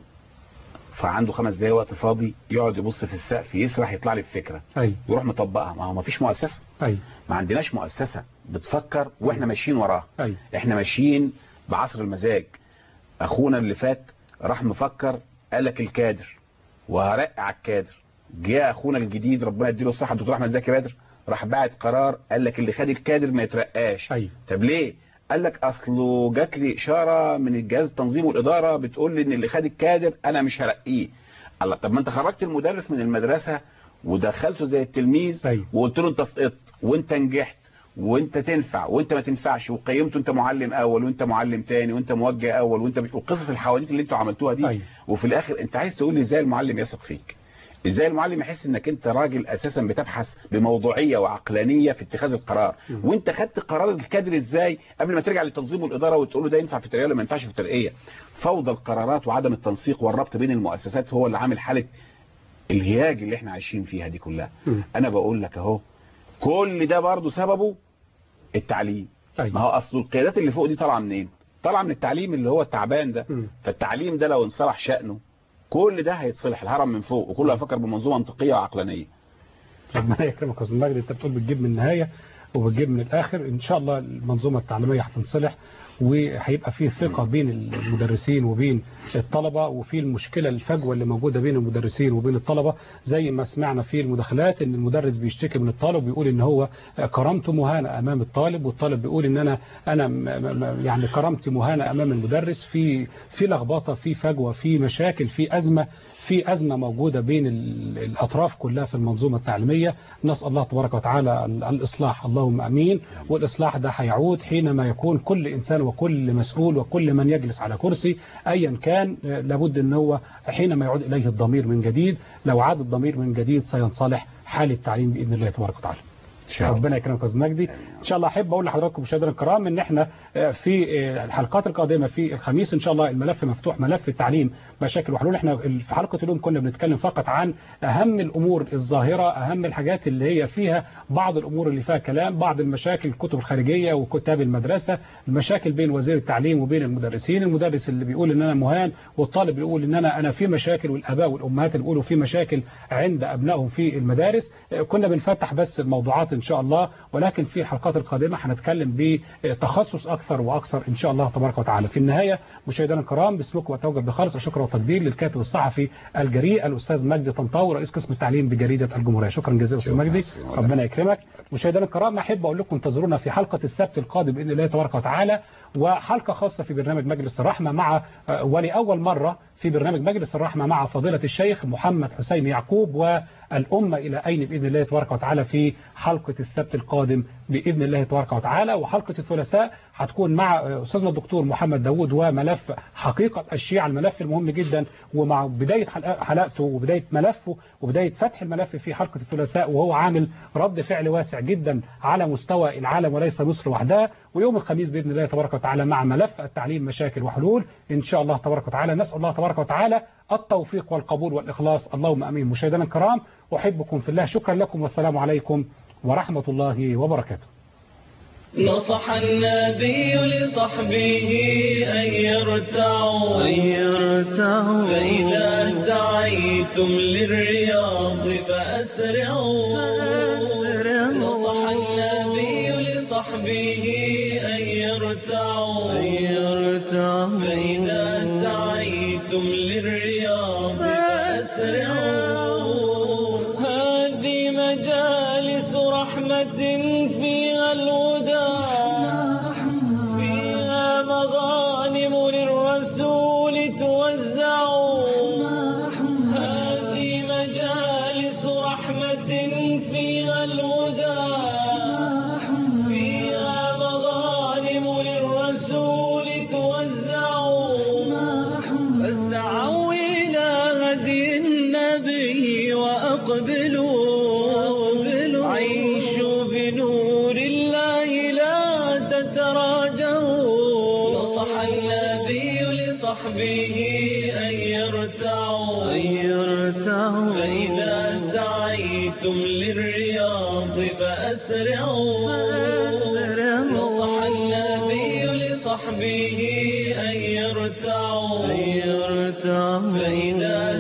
فعنده خمس دقايق وقت فاضي يقعد يبص في السقف يسرح يطلع لي بفكره، أي. يروح مطبقها. ما هو ما فيش مؤسسه، أي. ما عندناش مؤسسه بتفكر واحنا ماشيين وراها. أي. احنا ماشيين بعصر المزاج. اخونا اللي فات راح مفكر قال لك الكادر وهرقع على الكادر. جاء اخونا الجديد ربنا يديله الصحه الدكتور احمد زكي بدر راح باعت قرار قال لك اللي خد الكادر ما يترقاش. أي. طب ليه؟ قال لك اصله جات لي اشاره من الجهاز التنظيم والاداره بتقول لي ان اللي خد الكادر انا مش هرقيه. الله، طب ما انت خرجت المدرس من المدرسه ودخلته زي التلميذ. أي. وقلت له انت سقطت وانت نجحت وانت تنفع وانت ما تنفعش، وقيمته انت معلم اول وانت معلم تاني وانت موجه اول وانت مش، وقصص الحواديت اللي انتوا عملتوها دي. أي. وفي الاخر انت عايز تقول لي ازاي المعلم يثق فيك؟ ازاي المعلم يحس انك انت راجل اساسا بتبحث بموضوعيه وعقلانيه في اتخاذ القرار؟ م. وانت خدت قرار الكادر ازاي قبل ما ترجع للتنظيم والاداره وتقول له ده ينفع في الترقيه ولا ما ينفعش في الترقيه؟ فوضى القرارات وعدم التنسيق والربط بين المؤسسات هو اللي عامل حاله الهياج اللي احنا عايشين فيها دي كلها. م. انا بقول لك اهو كل ده برضه سببه التعليم. أي. ما هو اصل القيادات اللي فوق دي طالعه منين؟ طالعه من التعليم اللي هو التعبان ده. م. فالتعليم ده لو انصلح شأنه كل ده هيتصلح، الهرم من فوق وكله هيفكر بمنظومه منطقيه وعقلانيه. ربنا يكرمك يا استاذ مجدي، انت بتقول بتجيب من النهايه وبتجيب من الاخر. ان شاء الله المنظومه التعليميه هتنصلح وهيبقى فيه ثقه بين المدرسين وبين الطلبه، وفي المشكله الفجوه اللي موجوده بين المدرسين وبين الطلبه زي ما سمعنا في المداخلات ان المدرس بيشتكي من الطالب ويقول ان هو كرامته مهانه امام الطالب، والطالب بيقول ان انا انا يعني كرامتي مهانه امام المدرس. في في لخبطه، في فجوه، في مشاكل، في ازمه في أزمة موجودة بين الأطراف كلها في المنظومة التعليمية. نسأل الله تبارك وتعالى الإصلاح، اللهم أمين. والإصلاح ده هيعود حينما يكون كل إنسان وكل مسؤول وكل من يجلس على كرسي أيا كان لابد أن هو حينما يعود إليه الضمير من جديد. لو عاد الضمير من جديد سينصلح حال التعليم بإذن الله تبارك وتعالى. ربنا يكرمك يا استاذ مجدي. ان شاء الله احب اقول لحضراتكم مشاهدينا الكرام ان احنا في الحلقات القادمه في الخميس ان شاء الله الملف مفتوح، ملف التعليم مشاكل وحلول. احنا في حلقه اليوم كنا بنتكلم فقط عن اهم الامور الظاهره، اهم الحاجات اللي هي فيها بعض الامور اللي فيها كلام، بعض المشاكل الكتب الخارجيه وكتاب المدرسه، المشاكل بين وزير التعليم وبين المدرسين، المدرس اللي بيقول ان انا مهان والطالب بيقول ان انا انا في مشاكل، والاباء والامهات اللي بيقولوا في مشاكل عند ابنائهم في المدارس. كنا بنفتح بس الموضوعات ان شاء الله، ولكن في الحلقات القادمه هنتكلم بتخصص اكثر واكثر ان شاء الله تبارك وتعالى. في النهايه مشاهدينا الكرام باسمكم واتوجه بخالص الشكر والتقدير للكاتب الصحفي الجريء الاستاذ مجدي طنطاوي رئيس قسم التعليم بجريده الجمهوريه. شكرا جزيلا استاذ مجدي، ربنا يكرمك. مشاهدينا الكرام احب اقول لكم انتظرونا في حلقه السبت القادم باذن الله تبارك وتعالى، وحلقه خاصه في برنامج مجلس الرحمه مع ولاول مره في برنامج مجلس الرحمة مع فضيلة الشيخ محمد حسين يعقوب والأمة إلى أين بإذن الله تبارك وتعالى في حلقة السبت القادم بإذن الله تبارك وتعالى. وحلقة الثلاثاء هتكون مع أستاذنا الدكتور محمد داوود وملف حقيقة الشيعة، الملف المهم جدا، ومع بداية حلقته وبداية ملفه وبداية فتح الملف في حلقة الثلاثاء، وهو عامل رد فعل واسع جدا على مستوى العالم وليس مصر وحدها. ويوم الخميس بإذن الله تبارك وتعالى مع ملف التعليم مشاكل وحلول إن شاء الله تبارك وتعالى. نسأل الله تبارك وتعالى التوفيق والقبول والإخلاص، اللهم أمين. مشاهدينا الكرام أحبكم في الله، شكرا لكم والسلام عليكم ورحمة الله وبركاته. نصح النبي لصحبه أن يرتعوا أن يرتعوا فإذا سعيتم للرياض فأسرعوا. نصح النبي لصحبه أن يرتعوا أن يرتعوا فإذا سعيتم للرياض فأسرعوا. هذه مجالس رحمة فيها الهدى، فيها مغانم للرسول توزع. هذه مجالس رحمة فيها الهدى، فيها مغانم للرسول توزع. لصحبه أن يرتعوا فإذا سعيتم للرياض فأسرعوا نصح النبي لصحبه أن يرتعوا فإذا